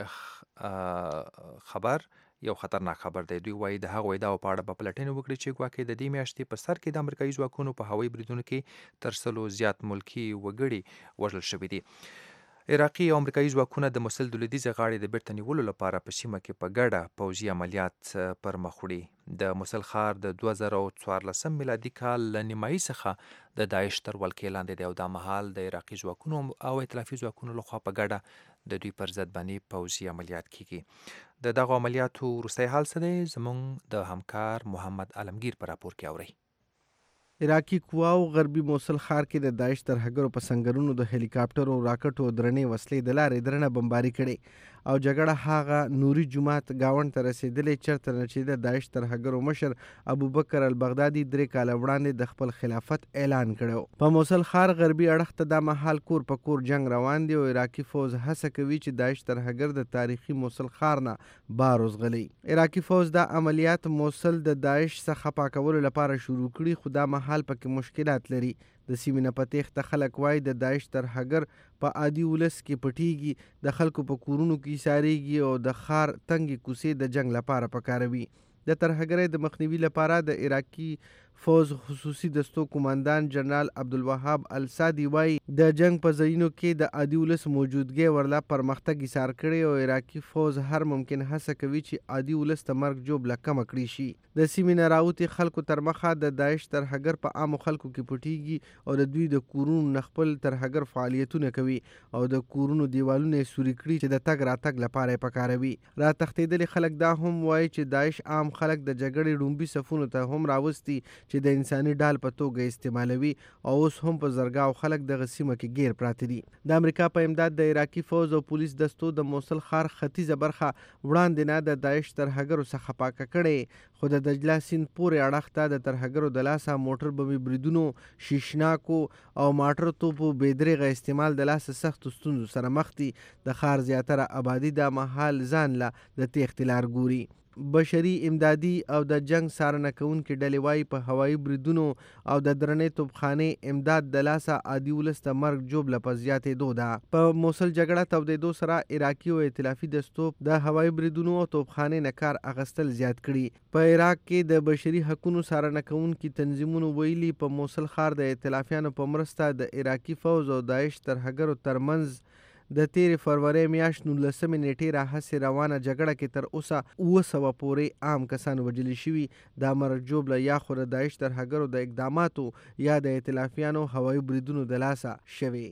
ژوبلې خبر یو خطرناک خبر دی. دوی وایي د هغو ادعاو په اړه به پلټنې وکړي چې ګواکې د دې میاشتې په سر کې د امریکایي ځواکونو په هوایي بریدونو کې تر سلو زیات ملکي وګړي وژل شوي دي. عراقي او امریکایي ځواکونه د موسل د لویدیځې غاړې د بیرته نیولو لپاره په سیمه کې په ګډه پوځي عملیات پر مخ وړي. د موسل ښار د دوه زره څوارلسم میلادي کال له نیمایي څخه د داعش تر ولکې لاندې دی او دا مهال د عراقي ځواکونو او ائتلافي ځواکونو لخوا په ګډه د دوی پر ضد باندې پوځي عملیات کیږي. د دغو عملیاتو وروستی حال څه دی؟ زموږ د همکار محمد علمگیر په راپور کې اورئ. عراقي قواو غربي موسل ښار کې د داعش ترهګرو په سنګرونو د هلیکاپټرو راکټو درنې وسلې د لارې درنه بمباري کړې او جګړه هغه نوري جومات گاوند ته رسېدلې چېرته نه چې د داعش ترهګرو مشر ابوبکر البغدادي درې کاله وړاندې د خپل خلافت اعلان کړی. په موسل ښار غربي اړخ ته دا مهال کور په کور جنگ روان دی او عراقي فوز هڅه کوي چې داعش ترهګر د تاریخي موسل ښار نه بار وزغلي. عراقي فوز دا عملیات موسل د داعش څخه پاکولو لپاره شروع کړي، خو دا مهال پکې مشکلات لري. د سیمې نه په تېښته خلک وایي د داعش ترهګر په عادي ولس کې پټیږي، د خلکو په کورونو کې ایساریږي او د ښار تنګې کوڅې د جنگ لپاره پکاروي. د ترهګرۍ د مخنیوي لپاره د عراقي فوز خصوصي دستو قوماندان جنرال عبدالوهاب السادي وایي د جنگ په ځایونو کې د عادي ولس موجودګۍ ورله پرمختګ ایثار کړی او عراقي فوز هر ممکن هڅه کوي چې عادي ولس ته مرګ ژوبله کمه کړی شي. د سیمې نه راوتي خلکو تر مخه د داعش ترهګر په عامو خلکو کې پټیږي او د دوی د کورونو نه خپل ترهګر فعالیتونه کوي او د کورونو دیوالونه یې سوري کړي چې د تګ راتګ لپاره یې پکاروي. را تښتېدلي خلک دا هم وایي چې داعش عام خلک د جګړې ړومبي صفونو ته هم راوستي چې د انساني ډال په توګه استعمالوي او اوس هم په زرګاو خلک دغه سیمه کې گیر پراته دي. د امریکا په امداد د عراقي فوز او پولیس دستو د موسل ښار ختیځه برخه وړاندې نه د داعش ترهګرو څخه پاکه کړې، خو د دجله سیند پورې اړخ ته د ترهګرو د لاسه موټر بمي بریدونو، شیشناکو او ماټر توپو بې دریغه استعمال د لاسه سختو ستونزو سره مخ دي. د ښار زیاتره آبادي دا مهال ځان له د تېښتې لار ګوري. بشري امدادي او د جنگ څارنه کوونکې ډلې وایي په هوایي بریدونو او د درنې توپخانې امداد د لاسه عادي ولس ته مرګ ژوبله په زیاتېدو ده. په موسل جګړه تودېدو سره عراقي او ائتلافي دستو د هوایي بریدونو او توپخانې نه کار اخیستل زیات کړي. په عراق کې د بشري حقونو څارنه کوونکي تنظیمونو ویلي په موسل ښار د ائتلافیانو په مرسته د عراقي فوز او داعش ترهګرو ترمنځ د تیرې فروری میاشت نولسمې نیټې راهیسې روانه جګړه کې تر اوسه اوه سوه پورې عام کسان وژلي شوي. دا مرګ ژوبله یا خو د داعش ترهګرو د اقداماتو یا د ائتلافیانو هوایي بریدونو د لاسه شوې.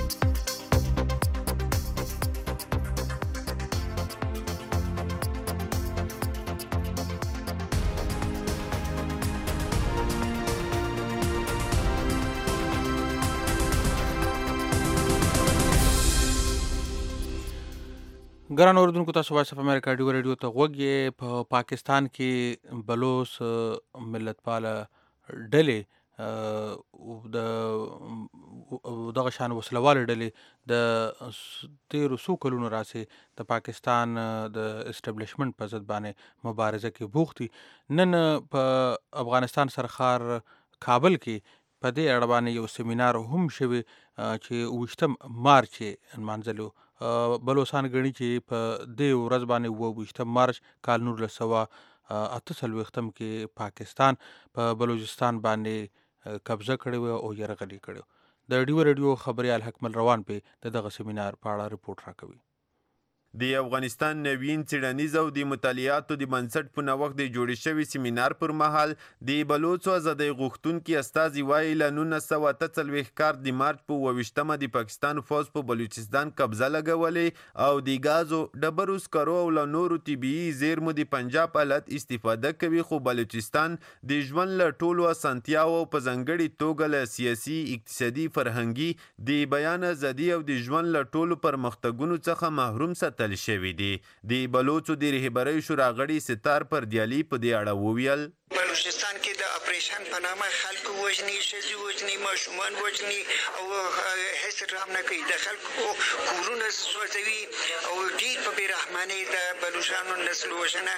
ګران اوردونکو، تاسو وایس اف امریکا ډیو ریډیو ته غوږ یې. په پاکستان کې بلوچ ملتپاله ډلې د دغه شان وسلوالې ډلې د تیرو څو کلونو راسې د پاکستان د اسټابلیشمنټ په ضد باندې مبارزه کې بوخت دي. نن په افغانستان سرخار کابل کې په دې اړه باندې یو سیمینار هم شوی چې اوویشتم مارچ یې نمانځلو. بلوچستان ګڼي چې په دې ورځ باندې اووه اوویشتم مارچ کال نولس سوه اته څلوېښتم کې پاکستان په بلوچستان باندې قبضه کړې وه او یرغل یې کړی و. د ډیو ریډیو خبریال حکمل روان پې د دغه سیمینار په اړه رپورټ راکوي. د افغانستان نوین څیړنیز او د مطالعاتو د بنسټ په نوښت د جوړې شوي سیمینار پر مهال د بلوڅو ازادۍ غوښتونکي استازي وایي له نولس سوه اته څلوېښت کال د مارچ په اووه ویشتمه د پاکستان پوځ په بلوچستان قبضه لګولې او د ګازو ډبرو سکرو او له نورو طبیعي زیرمو د پنجاب حالت استفاده کوي، خو بلوچستان د ژوند له ټولو اسانتیاو په ځانګړې توګه له سیاسي، اقتصادي، فرهنګي، د بیان ازادي او د ژوند له ټولو پرمختګونو څخه محروم ساتل شوي دي. د بلوڅو د رهبرۍ شورا غړي ستار پردیالي په دې اړه وویل: بلوچستان کې د اپریشن په نامه خلکو وژني، ښځې وژني، ماشومان وژني او هېڅ رحم نه کوي. د خلکو کورونه سوځوي او ډېر په بېرحمانۍ د بلوچانو نسل وژنه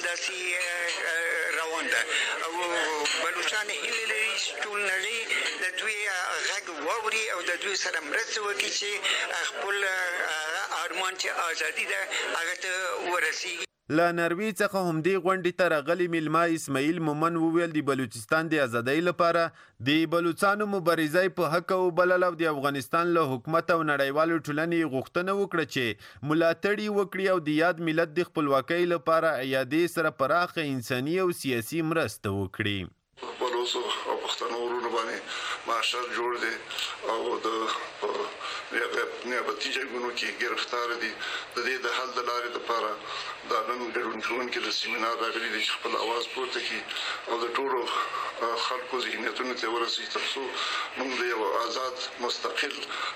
همداسې روان ده. او بلوچان هیله لري چې ټول نړۍ د دوی غږ واوري او د دوی سره مرسته وکړي چې خپل ارمان چې ازادي ده هغه ته ورسیږي. له نروې څخه همدې غونډې ته راغلي میلمه اسماعیل مومن وویل د بلوچستان د ازادۍ لپاره د بلوڅانو مبارزه په حق وبلل او د افغانستان له حکومت او نړیوالو ټولنې غوښتنه وکړه چې ملاتړ وکړي او د یاد ملت د خپلواکۍ لپاره ایادې سره پراخه انساني او سیاسي مرسته وکړي. بلوڅو او پښتنو ورونو باندې معاشر جوړ دی او د نیابتي جنګونو کې گرفتار دي. د دې د حل د لارې لپاره دا نن ګډون کوونکي د سیمینار راغلي دي چې خپل اواز پورته کړي او د ټولو خلکو ذهنیتونو ته ورسوي تر څو موږ د یو آزاد، مستقل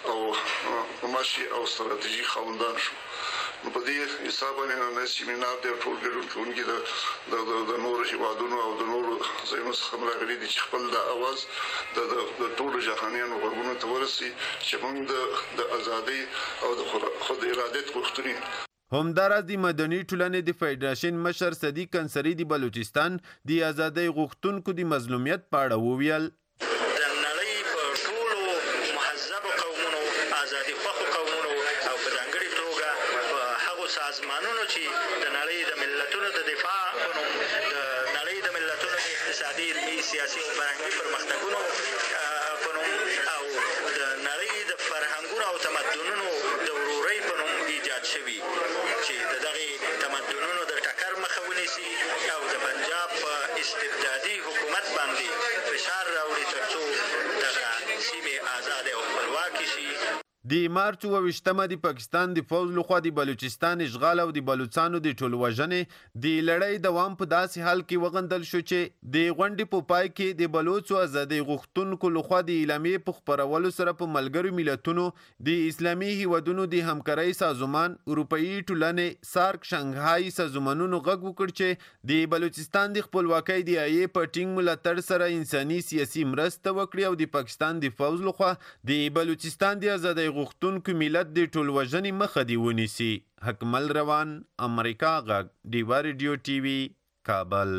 او معاشي او ستراتیژي خاوندان شو. نو په دې حساب باندې نن سیمینار د ټول ګډون کوونکي د د نورو هیوادونو او د نورو ځایونو څخه راغلي دي چې خپل د اواز د ټولو جهانیانو غوږونو ته ورسوي چې موږ د ازادۍ او د خود ارادت غوښتنې. همداراز د مدني ټولنې د فدراسیون مشر صدیق انصاري د بلوچستان د ازادۍ غوښتونکو د مظلومیت په اړه وویل: د نړۍ په ټولو مهذبو قومونو، ازادي خوښو قومونو او په ځانګړې توګه په هغو سازمانونو چې د نړۍ د ملتونو د دفاع په نوم د نړۍ د ملتونو د اقتصادي، علمي، سیاسي او فرهنګي پرمختګونو په نوم او د نړۍ د فرهنګونو او تمدنونو د ورورۍ په نوم ایجاد شوي چې د دغې تمدنونو د ټکر مخه ونیسي او د پنجاب په استبدادي حکومت باندې فشار راوړي تر څو دغه سیمې آزاد او خپلواکې شي. د مارچ اووه ویشتمه د پاکستان د پوځ لخوا د بلوچستان اشغال او د بلوڅانو د ټولوژنې د لړۍ دوام په داسې حال کې وغندل شو چې د غونډې په پای کې د بلوڅو ازادۍ غوښتونکو لخوا د اعلامیې په خپرولو سره په ملګرو ملتونو، د اسلامي هیوادونو د همکارۍ سازمان، اروپایي ټولنې، سارک، شانګهای سازمانونو غږ وکړ چې د بلوچستان د خپلواکۍ د ایې په ټینګ ملاتړ سره انساني سیاسي مرسته وکړي او د پاکستان د پوځ لخوا د بلوچستان د ازادۍ غوښتونکو ملت د ټولوژنې مخه دې ونیسي. حکمل روان، امریکا غږ، ډیوا ریډیو ټي وي، کابل.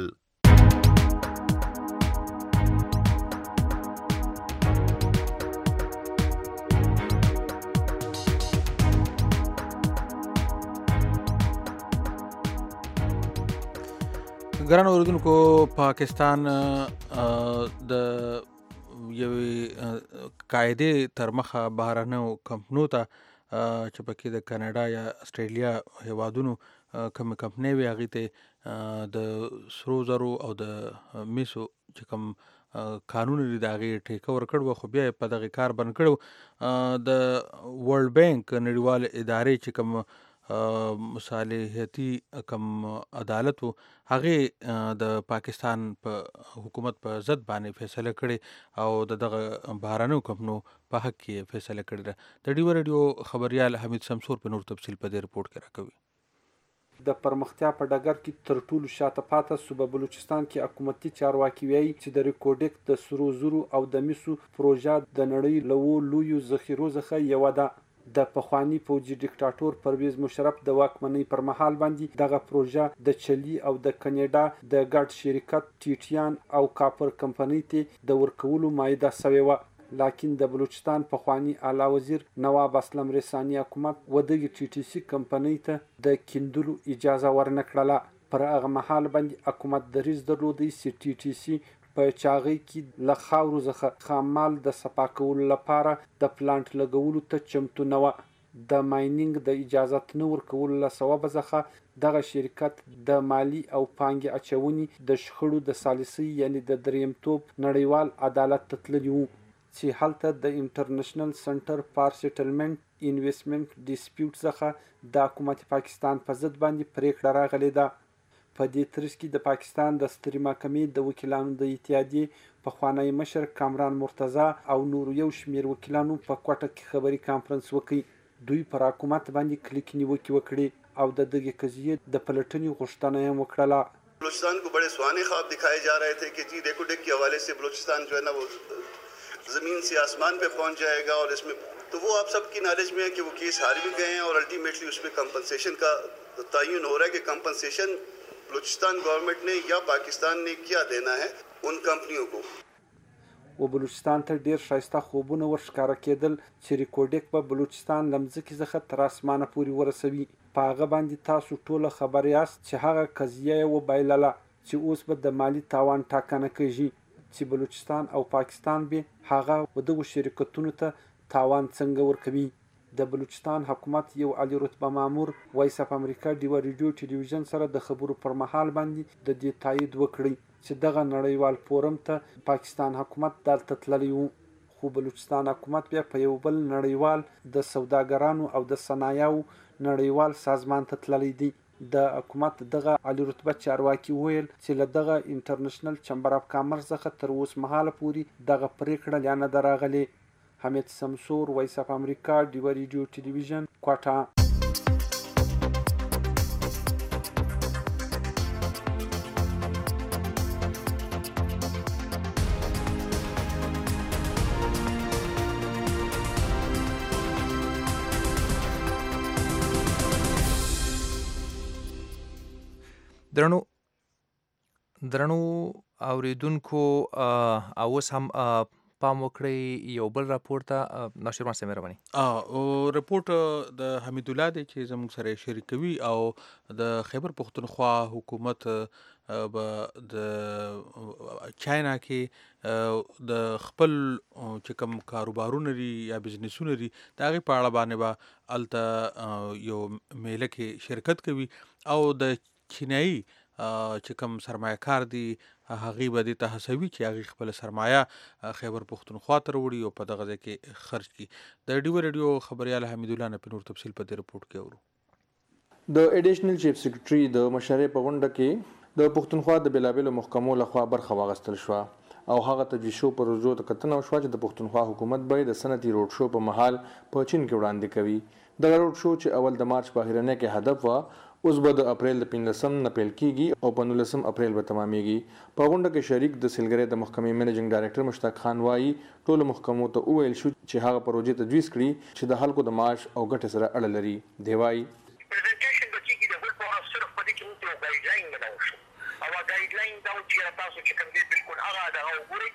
ګران اوریدونکو، پاکستان د یوې قاعدې تر مخه بهرنیو کمپنیو ته چې پکې د کاناډا یا استرالیا هیوادونو کومې کمپنۍ وي هغې ته د سرو زرو او د میسو چې کوم قانون دي د هغې ټیکه ورکړې وه، خو بیا یې په دغې کار بند کړی. د ورلډ بینک نړیوال ادارې چې کوم مصالحتي کم عدالت و هغې د پاکستان په حکومت په ضد باندې فیصله کړې او د دغه بهرنیو کمپنیو په حق کې فیصله کړې ده. د ډیوا ریډیو خبریال حمید شمسور په نور تفصیل په دې رپورټ کې راکوي. د پرمختیا په ډګر کې تر ټولو شاته پاته صوبه بلوچستان کې حکومتي چارواکي وایي چې د ریکورډک د سرو زرو او د میسو پروژه د نړۍ له اوو لویو ذخیرو څخه یوه ده. د پخواني پوځي ډیکټاټور پرویز مشرف د واکمنۍ پر مهال باندې دغه پروژه د چلی او د کاناډا د ګډ شرکت ټیټیان او کاپر کمپنۍ ته د ورکولو مایده شوې وه، لکن د بلوچستان پخواني اعلی وزیر نواب اسلم رساني حکومت و دغې ټي ټي سي کمپنۍ ته د کیندلو اجازه ورنه کړله. پر هغه مهال باندې حکومت دریځ درلودی چې ټي ټي سي په چاغۍ کې له خاورو څخه خام مال د صفا کولو لپاره د پلانټ لګولو ته چمتو نه وه. د ماینینګ د اجازت نه ورکولو له سببه څخه دغه شرکت د مالی او پانګې اچونې د شخړو د ثالثي یعنی د دریمتوب نړیوال عدالت ته تللي وو چې هلته د انټرنیشنل سنټر فار سیټلمنټ انویسټمنټ ډیسپیوټ څخه د حکومت پاکستان په ضد باندې پریکړه راغلې ده. په دې ترڅ کې د پاکستان د سترې محکمې د وکیلانو د اتحادیې پخوانی مشر کامران مرتضی او نورو یو شمېر وکیلانو په کوټه کې خبري کانفرنس وکړ. دوی پر حکومت باندې کلیک نیوکې وکړې او د دغې قضیې د پلټنې غوښتنه یې وکړله. بلوچستان को बड़े सुहाने ख्वाब दिखाए जा रहे थे कि जी देखो डेक के हवाले से बलूचिस्तान जो है ना वो ज़मीन से आसमान पे पहुंच जाएगा और इसमें तो वो आप सबकी नॉलेज में है कि वो केस हार भी गए हैं और अल्टीमेटली उसमें कंपनसेशन का तयन हो रहा है कि कंपनसेशन बलूचिस्तान गवर्नमेंट ने या पाकिस्तान ने क्या देना है उन कंपनियों को. و بلوچستان ته ډیر ښایسته خوبونه ورښکاره کېدل چې ریکورډیک په بلوچستان له مځکې څخه تر اسمانه پورې ورسوي. په هغه باندې تاسو ټوله خبر یاست چې هغه قضیه یې وبایلله چې اوس به د مالي تاوان ټاکنه کېږي چې بلوچستان او پاکستان به هغه و دغو شرکتونو ته تاوان څنګه ورکوي. د بلوچستان حکومت یو عالی رتبه مامور وایس اف امریکا ډیوه ریډیو ټلویزیون سره د خبرو پر مهال باندې د دې تایید وکړي چې دغه نړیوال فورم ته پاکستان حکومت دلته تللی وو، خو بلوچستان حکومت بیا په یو بل نړیوال د سوداګرانو او د صنایعو نړیوال سازمان ته تللی دی. د حکومت دغه عالی رتبه چارواکي ویل چې له دغه انټرنیشنل چمبر اف کامرس څخه تر اوس مهاله پورې دغه پریکړه لا نه ده راغلې. حمید سمسور، وایس اف امریکا، ډیوه ریډیو ټلویزیون، کوټه. درنو درنو اوریدونکو اوس هم پام وکړئ یو بل راپور ته. ناشرمان صاحب مهرباني. او رپورت د حمید الله دی چې زموږ سره شریکوي او د خیبر پختونخوا حکومت به د چاینا کې د خپل چې کوم کاروبارونه لري یا بزنسونه لري د هغې په اړه باندې به هلته یو میله کې شرکت کوي او د چینایي چې کوم سرمایه کار دي هغې به دې ته هڅوي چې هغې خپله سرمایه خیبر پختونخوا ته راوړي او په دغه ځای کې خرج کړي. د ډیوه ریډیو خبریال حمید الله نه په نور تفصیل په دې رپورټ کې اورو. د اډیشنل چیف سیکرټري د مشرۍ په غونډه کې د پښتونخوا د بېلابېلو محکمو لخوا برخه واخیستل شوه او هغه تجویز شو پروژو ته کتنه وشوه چې د پښتونخوا حکومت به د صنعتي روډ شو په مهال په چین کې وړاندې کوي. دغه روډ شو چې اول د مارچ په اخرنۍ کې هدف وه اوس به د اپریل د پنځلسم نه پیل کیږي او په نولسم اپریل به تمامیږي. په غونډه کې شریک د سیلګرۍ د محکمې منیجنګ ډایرکټر مشتاق خان وایي ټولو محکمو ته وویل شو چې هغه پروژې تجویز کړي چې د خلکو د معاش او ګټې سره اړه لري. دی وایي پریزنټیشن به کېږي د بل په وخت صرف په دې کې موږ یو ګایډلاین بناو شو او هغه ګایډلاین دا و چې تاسو چې کوم دی بالکل هغه دغه وګورئ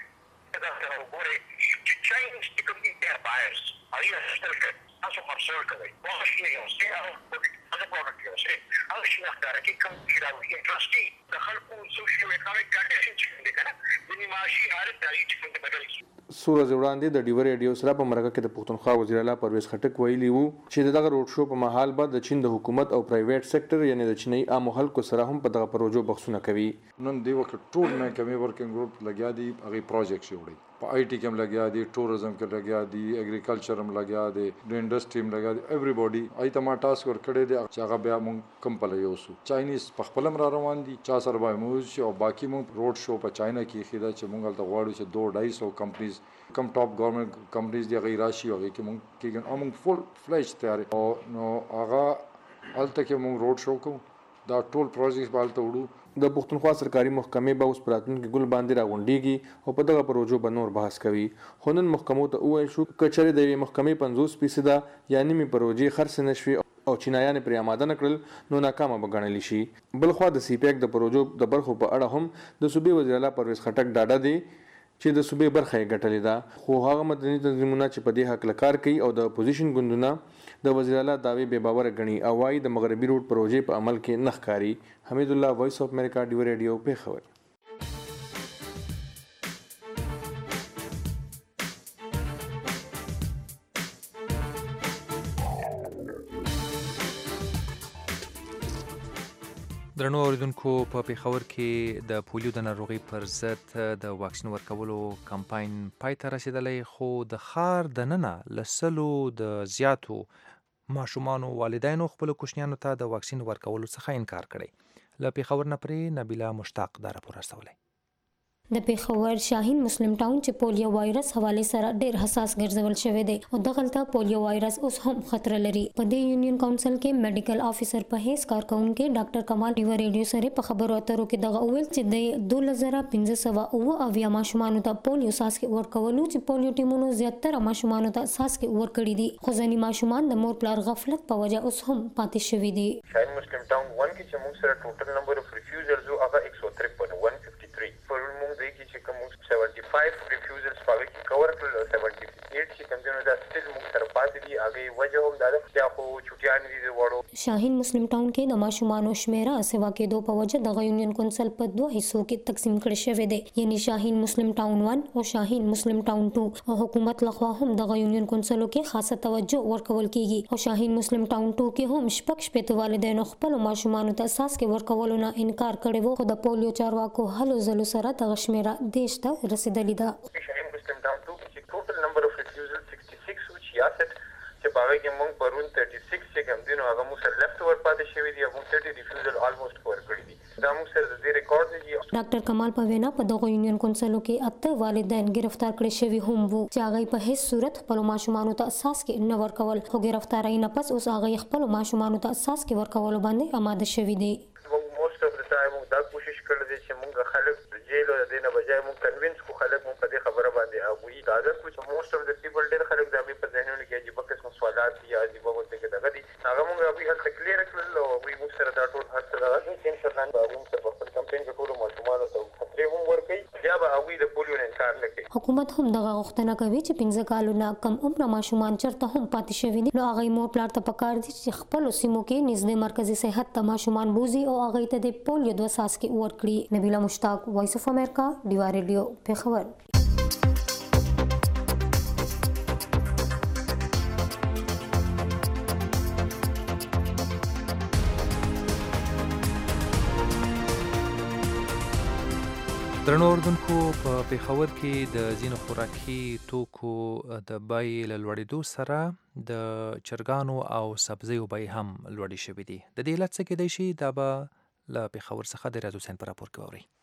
چې دا سره وګورئ چې چاینز چې کوم دي دیر بایرز هغه سره کوي تاسو خرڅول کوئ واخ شي یو څه هغه پروډکټ یو څه هغه شي وختاره کې کوم چې دا وي انټرسټي د خلکو سوشیو اکونومیک کنډیشن چې دی کنه د معاشي حالت د چې څنګه بدل شي. څو ورځې وړاندې د ډیوه ریډیو سره په مرکه کې د پښتونخوا وزیر اعلی پرویز خټک ویلي وو چې دغه روډ شو په مهال به د چین د حکومت او پرایویټ سېکټر یعنی د چینایي عامو خلکو سره هم په دغه پروژو بحثونه کوي. نن دی وخت ټول محکمې ورکینګ ګروپ لګیا دي هغه پروجیکټ جوړي په آی ټي کې هم لګیا دي ټوریزم کې لګیا دي اګریکلچر هم لګیا دي د انډستری هم لګیا دي ایوریباډي آی ته ما ټاسک ور کړی دی چې هغه بیا مونږ کم په یوسو چاینیز په خپل را روان دي چا سره به موږ او باقي مونږ روډ شو په چاینا کې خیدا چې مونږ ته غواړو چې دوه ډای سو کمپنیز کم ټاپ ګورنمنت کمپنیز دی غیر راشي او کې مونږ کې مونږ فل فلیش تیار او نو هغه الته کې مونږ روډ شو کوو دا ټول پروجیکټ بالته وړو. د پښتونخوا سرکاري محکمې به اوس په راتلونکي ګل باندې راغونډېږي او په دغه پروژو به نور بحث کوي. خو نن محکمو ته وویل شو که چېرې د یوې محکمې پنځوس فیصده یا نیمې پروژې خرڅ نه شوې او چینایان پرې آماده نه کړل نو ناکامه به ګڼلی شي. بلخوا د سی پیک د پروژو د برخو په اړه هم د صوبې وزیر اعلی پرویز خټک ډاډه دی چې د صوبې برخه یې ګټلې ده، خو هغه مدني تنظیمونه چې په دې هکله کار کوي او د اپوزیشن ګوندونه د وزیر اعلی دعوې بې باوره ګڼي او وایي د مغربي روډ پروژې په عمل کې نه ښکاري. حمید الله، وایس اف امریکا، ډیوه ریډیو، پېښور. درنو اوریدونکو په پیښور کې د پولیو د ناروغي پر ضد د واکسین ورکولو کمپاین پای ته رسیدلی، خو د ښار دننه له سلو د زیاتو ماشومانو والدینو خپلو کوچنیانو ته د واکسین ورکولو څخه انکار کړی. له پیښور نه پرې نبیله مشتاق دا راپور استولی. د پیښور شاهین مسلم ټاون چې پولیو وایرس حواله سره ډېر حساس ګرځول شوی دی او دغلته پولیو وایرس اوس هم خطر لري. په دې یونین کونسل کې میډیکل افیسر په هیڅ کارکونکو ډاکټر کمال ډیو ریډیو سره په خبرو اترو کې دغه اول چې د دوه هزار پنځه سوه او اویا ماشومانو ته پولیو څاڅکي ورکولو چې پولیو ټیمونو زیاتره ماشومانو ته څاڅکي ورکړي دي، خو ځینې ماشومان د مور پلار غفلت په وجه اوس هم پاتې شوي دي. شاهین مسلم ټاون ون کې چې موږ سره ټوټل نمبر اف ریفیوزلز او هغه ایک سو تریپن ون ففټي تھری پر موږ دی کې چې کوم سیونټي فایو ریفیوزلز پاوي کې کور کړل سیونټي ایټ چې کوم دنو دا سټیل موږ سره پاتې دي. هغه وجه هم دا ده خو چټیان دي وړو. شاهین مسلم ټاون کې د ماشومانو شمیره سیوا کېدو په وجه د یونین کونسل په دوه حصو کې تقسیم کړی شوی دی، یعنی شاهین مسلم ټاون ون او شاهین مسلم ټاون ټو، او حکومت لخوا هم د یونین کونسلو کې خاصه توجه ورکول کیږي. او شاهین مسلم ټاون ټو کې هم شپږ شپږ والدینو خپل ماشومانو ته څاڅکي ورکولو نه انکار کړی وو، خو د پولیو چارواکو هلو ځلو سره د شمیره دیش ته رسیدلې ده. شاهین مسلم ټاون ټو کې ټوټل نمبر اف ریفیوزل سکسټي سکس و چھیاسٹھ چې باغې کې موږ پرون تھرٹی سکس چې کوم دینو هغه موږ سره لیفت ور پاتې شوی دی، موږ تھرٹی ریفیوزل آلموست کور کړی دي. دا موږ سره د دې ریکارډ دی. ډاکټر کمال په وینا په دغه یونین کونسلو کې اته والدین گرفتار کړي شوی هم وو چې هغه په هیڅ صورت خپل ماشومانو ته اساس کې نه ورکول، خو گرفتارۍ نه پس اوس هغه خپل ماشومانو ته اساس کې ورکول باندې آماده شوی دی. موږ موست اف د ټایم موږ دا کوشش کړل چې موږ خلک د جیل او د دینه بجای موږ کنوینس کو خلک موږ په دې خبره باندې هغوی دا ده چې موست اف د پیپل ډېر خلک د امي په ذهنونو کې عجیب قسم سوالات دي، عجیب وته کې دغه دي، هغه موږ هغوی هلته کلیر کړل او هغوی موږ سره دا ټول هر څه راغلي چې انشاءالله به موږ سره په خپل کمپین کې ټولو ماشومانو ته خطرې هم ورکوي، بیا به هغوی د پولیو نه انکار نه کوي. حکومت هم دغه غوښتنه کوي چې پنځه کالونه کم عمره ماشومان چېرته هم پاتې شوي دي، نو هغوی مور پلار ته پکار دي چې خپلو سیمو کې نږدې مرکزي صحت ته ماشومان بوځي او هغوی ته د پولیو دوه څاڅکي ورکړي. نبیله مشتاق، وایس اف امریکا، ډیوا ریډیو، پیښور. درنو اردوونکو، په پیښور کې د ځینو خوراکي توکو د بیې له لوړېدو سره د چرګانو او سبزیو بیې هم لوړې شوې دي. د دې علت څه کیدای شي؟ دا به له پیښور څخه د ریاض حسین په راپور کې واورئ.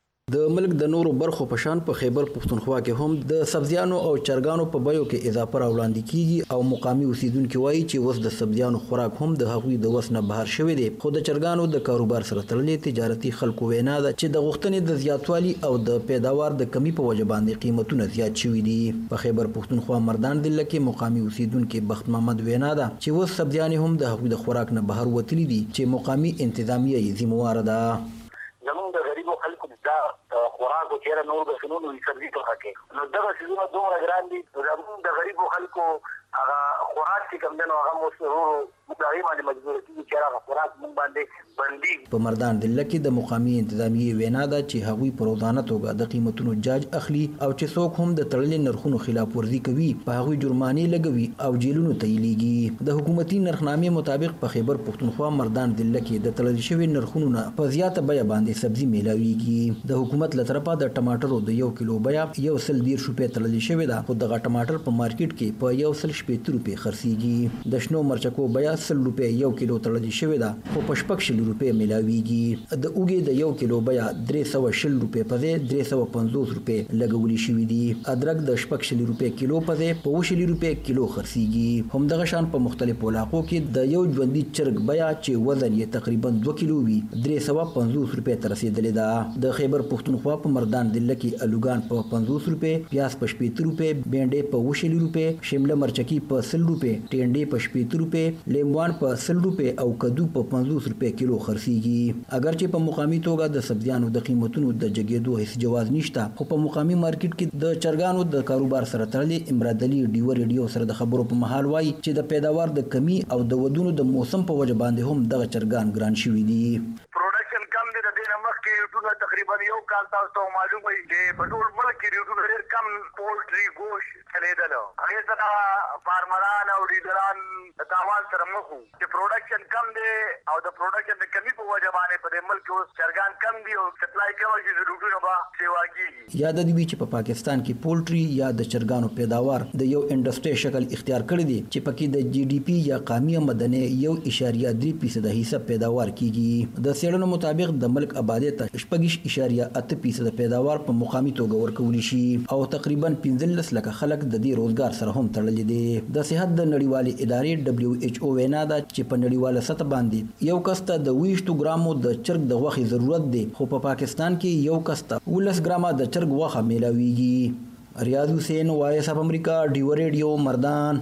د ملک د نورو برخو په شان په خیبر پښتونخوا کې هم د سبزیانو او چرګانو په بیو کې اضافه راوړاندې کیږي او مقامي اوسیدونکو وایي چې اوس د سبزیانو خوراک هم د هغوی د وس نه بهر شوی دی، خو د چرګانو د کاروبار سره تړلې تجارتي خلکو وینا ده چې د غوښتنې د زیاتوالي او د پیداوار د کمی په وجه باندې قیمتونه زیات شوي دي. په خیبر پښتونخوا مردان ضلع کې مقامي اوسیدونکو بخت محمد وینا ده چې اوس سبزیانې هم د هغوی د خوراک نه بهر وتلي دي چې مقامي انتظامیه یې ذمہواره ده. زمونږ د غریبو خلکو دا خوراکو چېرې نور د فنونو سبزي ټوخه کې نو دغه څیزونه دومره ګران دي، زمونږ د غریبو خلکو هغه خوراک چې کوم دی نو هغه موږ موږ هغې باندې مجبوره کېږو چې هغه خوراک موږ باندې بندېږي. په مردان ضلع کې د مقامي انتظامیې وینا ده چې هغوی په روزانه توګه د قیمتونو جاج اخلي او چې څوک هم د تړلې نرخونو خلاف ورزي کوي په هغوی جرمانې لګوي او جیلونو ته یې لیږي. د حکومتي نرخنامې مطابق په خیبر پښتونخوا مردان ضلع کې د تړل شوي نرخونو نه په زیاته بیه باندې سبزي میلاویږي. د حکومت له طرفه د ټماټرو د یو کیلو بیه یو سل دېرش روپۍ تړلې شوې ده، خو دغه ټماټر په مارکیټ کې په یو سل شپېته روپۍ خرڅېږي. د شنو مرچکو بیه سل روپۍ یو کیلو تړلې شوې ده، خو په شپږ شل روپۍ میلاویږي. د اوږې د یو کیلو بیه درې سوه شل روپۍ په ځای درې سوه پنځوس روپۍ لګولې شوي دي. ادرک د شپږ شل روپۍ کیلو په ځای په اووه شل روپۍ کیلو خرڅېږي. همدغه شان په مختلفو علاقو کې د یو ژوندي چرګ بیه چې وزن یې تقریبا دوه کیلو وي درې سوه پنځوس روپۍ ته رسېدلې ده. د خیبر پښتونخوا په مردان ضلع کې الوګان په پنځوس روپۍ، پیاز په شپېته روپۍ، بینډۍ په اووه شل روپۍ، شمله مرچکي په سل روپۍ، ټینډۍ په شپېته روپۍ، لیموان په سل روپۍ او کدو په پنځوس روپۍ کیلو خرڅېږي. اگر چې په مقامي توګه د سبزیانو د قیمتونو د جګېدو هیڅ جواز نشته، خو په مقامي مارکیټ کې د چرګانو د کاروبار سره تړلې امراد علي ډیو ریډیو سره د خبرو په مهال وایي چې د پیداوار د کمی او د ودونو د موسم په وجه باندې هم دغه چرګان ګران شوي دي. پروډکشن کم دی، د دې نه مخکې ټول تقریبا تقریبا یو کال تاسو ته معلوم وي چې په ټول ملک کې ریټونه ډېر کم پولټري ګوشت چلېدل هغې سره فارمران او ډیلران د تاوان سره مخ وو چې پروډکشن کم دی او د پروډکشن د کمی په وجه باندې په دې ملک کې اوس چرګان کم دي او سپلای کم شي د روټونو به سیوا کېږي. یاد دی چې په پاکستان کې پولټري یا د چرګانو پیداوار د یو انډسټري شکل اختیار کړی دی چې پکې د جی ډي پی یا قومي آمدنۍ یو اشاریه درې فیصده حصہ پیداوار کیږي. د څېړنو مطابق د ملک آبادی ته شپږ اشاریه اته فیصده پیداوار په مقامي توګه ورکول شي او تقریبا پنځلس لکه خلک د دې روزګار سره هم تړلي دي. د صحت د نړیوالې ادارې دبليو ایچ او وینا ده چې په نړیواله سطح باندې یو کس ته د ویشتو ګرامو د چرګ د غوښې ضرورت دی، خو په پاکستان کې یو کس ته ولس ګرامه د چرګ غوښه میلاویږي. ریاض حسین، وایس اف امریکا، ډیو ریډیو، مردان.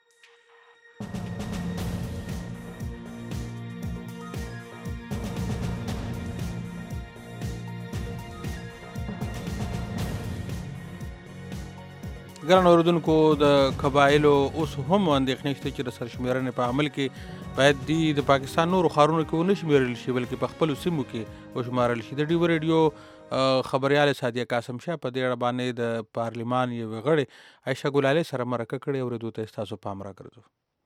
ګران اوردونکو، د قبایلو اوس هم اندېښنې شته چې د سرشمېرنې په عمل کې باید دی د پاکستان نورو ښارونو کې ونه شمېرل شي بلکې په خپلو سیمو کې وشمارل شي. د ډیو ریډیو خبریال سادیه قاسم شاه په دې اړه باندې د پارلمان یوې غړې عایشه ګلالۍ سره مرکه کړې. اورېدو ته ستاسو پام راګرځو.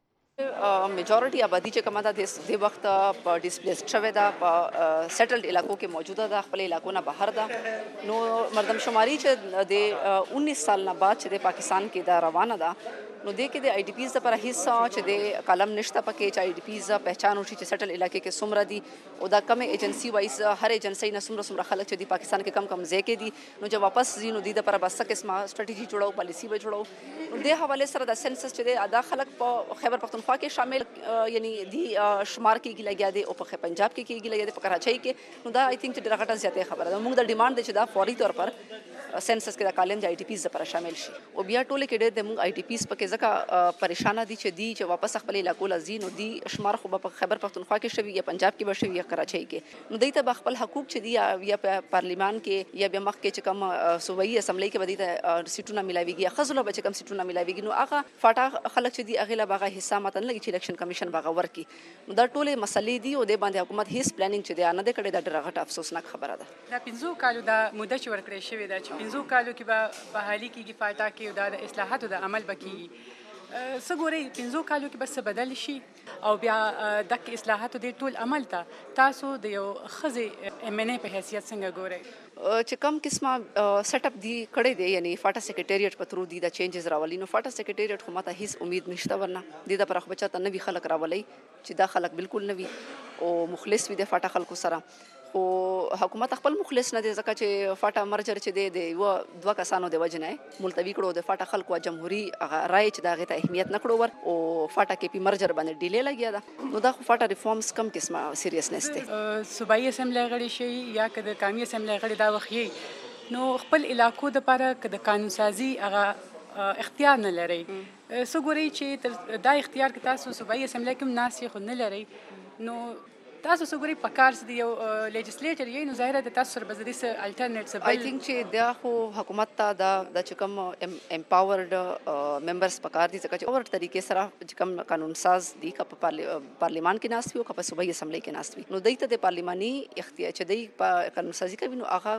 میجورټي آبادی چې کومه ده د وخت په ډیسپلیسډ شوې ده، په سیټلډ علاقو کې موجوده ده، خپل علاقو نه بهر ده. نو مردم شماري چې د انیس سال نه بعد چې د پاکستان کې دا روانه ده، نو دې کې د آی ډي پیز لپاره هیڅ چې د کالم نشته پکې چې آی ډي پیز پہچان وشي چې سیټل علاقې کې څومره دي او دا کم ایجنسی وایز هر ایجنسی نه څومره څومره خلک چې د پاکستان کې کم کم ځای کې دي، نو چې واپس ځي نو دې لپاره بس قسمه سټریټجی جوړو، پالیسی به جوړو. نو د حواله سره د سنسس چې د ادا خلک په خیبر پختونخوا کې شامل یعنی دی شمار کېږي لګیا دی او په پنجاب کې کېږي لګیا دی، په کراچۍ کې. نو دا آی تھنک چې ډېره غټه زیاتې خبره ده. موږ د ډیمانډ دی چې دا فوري طور پر سنسس کې د کالم د آی ټي پیز لپاره شامل شي او بیا ټوله کې ډېر د موږ آی ټي پیز پکې ځکه پریشانه دي چې دی چې واپس خپل علاقو لزي، نو دی شمار خو په خیبر پختونخوا کې شوي یا پنجاب کې به شوي یا کراچۍ کې. نو دی ته به خپل حقوق چې دی یا په پارلیمان کې یا بیا مخ کې چې کوم صوبایي اسمبلی کې به دی ته سیټونه ملاویږي یا خزله به چې کوم سیټونه ملاویږي، نو هغه فاټا خلک چې دی هغه لا باغه حصہ متن لګي چې الیکشن کمیشن باغه ورکی. نو دا ټوله مسلې دي او د باندې حکومت هیڅ پلانینګ چې دی نه د کړي دا ډېره غټه افسوسناک خبره ده. دا پنځو کالو دا موده چې ورکړې شوې ده چې پنځو کالو کې به بحالي کېږي فاټا کې او دا د اصلاحاتو د عمل به کېږي. څه ګورئ پنځو کالو کې به څه بدل شي او بیا دک اصلاحاتو د ټول عمل ته تاسو د یو ښځې ایم ان ای په حیثیت څنګه ګورئ؟ چې کم قسمه سیټ اپ دی کړی دی یعنی فاټا سیکریټریټ په ترو دی د چینجز راولي، نو فاټا سیکریټریټ خو ماته هیڅ امید نشته، ورنه د د پرخ بچا ته نوی خلک راولي چې دا خلک بالکل نوی او مخلص وي د فاټا خلکو سره. خو حکومت خپل مخلص نه دی ځکه چې فاټا مرجر چې دی د یو دوه کسانو د وجه نه ملتوي کړو د فاټا خلکو جمهوریت رای چې دا غي ته اهمیت نه کړو ور او فاټا کې پی مرجر باندې ډیلې لګیا ده. نو دا خو فاټا ریفارمز کم قسمه سیریسنس دی. صوبایي اسمبلی غړي شي یا که د قومي اسمبلی غړي دا وخی نو خپل علاقو د لپاره که د قانون سازي هغه اختیار نه لري. څه ګورئ چې دا اختیار که تاسو صوبایي اسمبلی کې ناس یې خو نه لرئ، نو تاسو څه ګورئ په کار چې یو لیجسلیټر یې نو ظاهره د تاسو سره به د څه الټرنیټ څه آی تھنک چې دا خو حکومت ته دا د چې کوم امپاورډ ممبرز پکار دي ځکه چې اور طریقې سره چې کوم قانون ساز دي که په پارلیمان کې ناست وي او که په صوبایي اسمبلی کې ناست وي، نو دوی ته د پارلیماني اختیار چې دوی په قانون سازي کوي نو هغه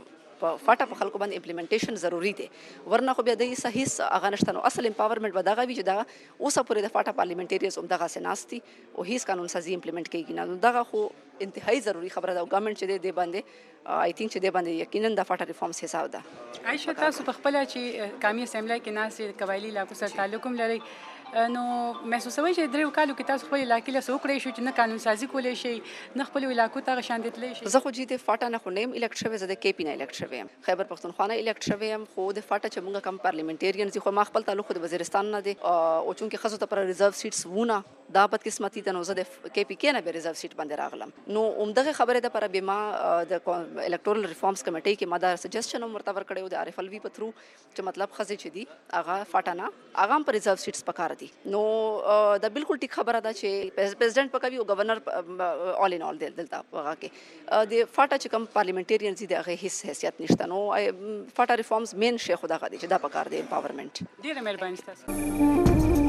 په فاټا په خلکو باندې امپلیمنټیشن ضروری دی، ورنه خو بیا د صحیح هغه نشته. نو اصل امپاورمنټ به دغه وي چې دا اوسه پورې د فاټا پارلیمنټریز هم دغه سناستي او هیڅ قانون سازي امپلیمنټ کیږي نه، نو دغه خو انتهایی ضروری خبره ده. گورنمنت چې دی باندې آی تھنک چې دی باندې یقینا د فاټا ریفارمز حساب ده. عایشه تاسو په خپل چې قومي اسمبلی کې ناس قبایلی علاقو سره تعلق هم لري، نو محسوسوي چې درې کالو کې تاسو خپل علاقې له سوکړې شو چې نه قانون سازي کولای شي نه خپل علاقو ته شاندتلی شي؟ زه خو چې د فاټا نه خو نیم الیکټ شوی، زه د کې پی نه الیکټ شوی یم، خیبر پختونخوا نه الیکټ شوی یم، خو د فاټا چې موږ کم پارلیمنټریانز خو ما خپل تعلق د وزیرستان نه دی او چونکې خزو ته پر ریزرو سیټس وونه دا بد قسمتي ته نو زه د کې پی کې نه به ریزرو سیټ باندې راغلم. نو عمدغه خبره ده پر بما د الکټورل ریفارمز کمیټې کې ما دا سجیسشن هم ورته ورکړی د عارف الوی په تھرو چې مطلب خزې چې دی هغه فاټا نه هغه هم پر ریزرو سیټس پکار دي. نو دا بالکل ټیک خبره ده چې پریزیدنت پکوي او گورنر آل ان آل دلته هغه کې د فاټا چې کوم پارلیمنټریانز دي هغه هیڅ حیثیت نشته. نو فاټا ریفارمز مین شی خو دغه دي چې دا پکار دی امپاورمنټ. ډیره مهرباني تاسو.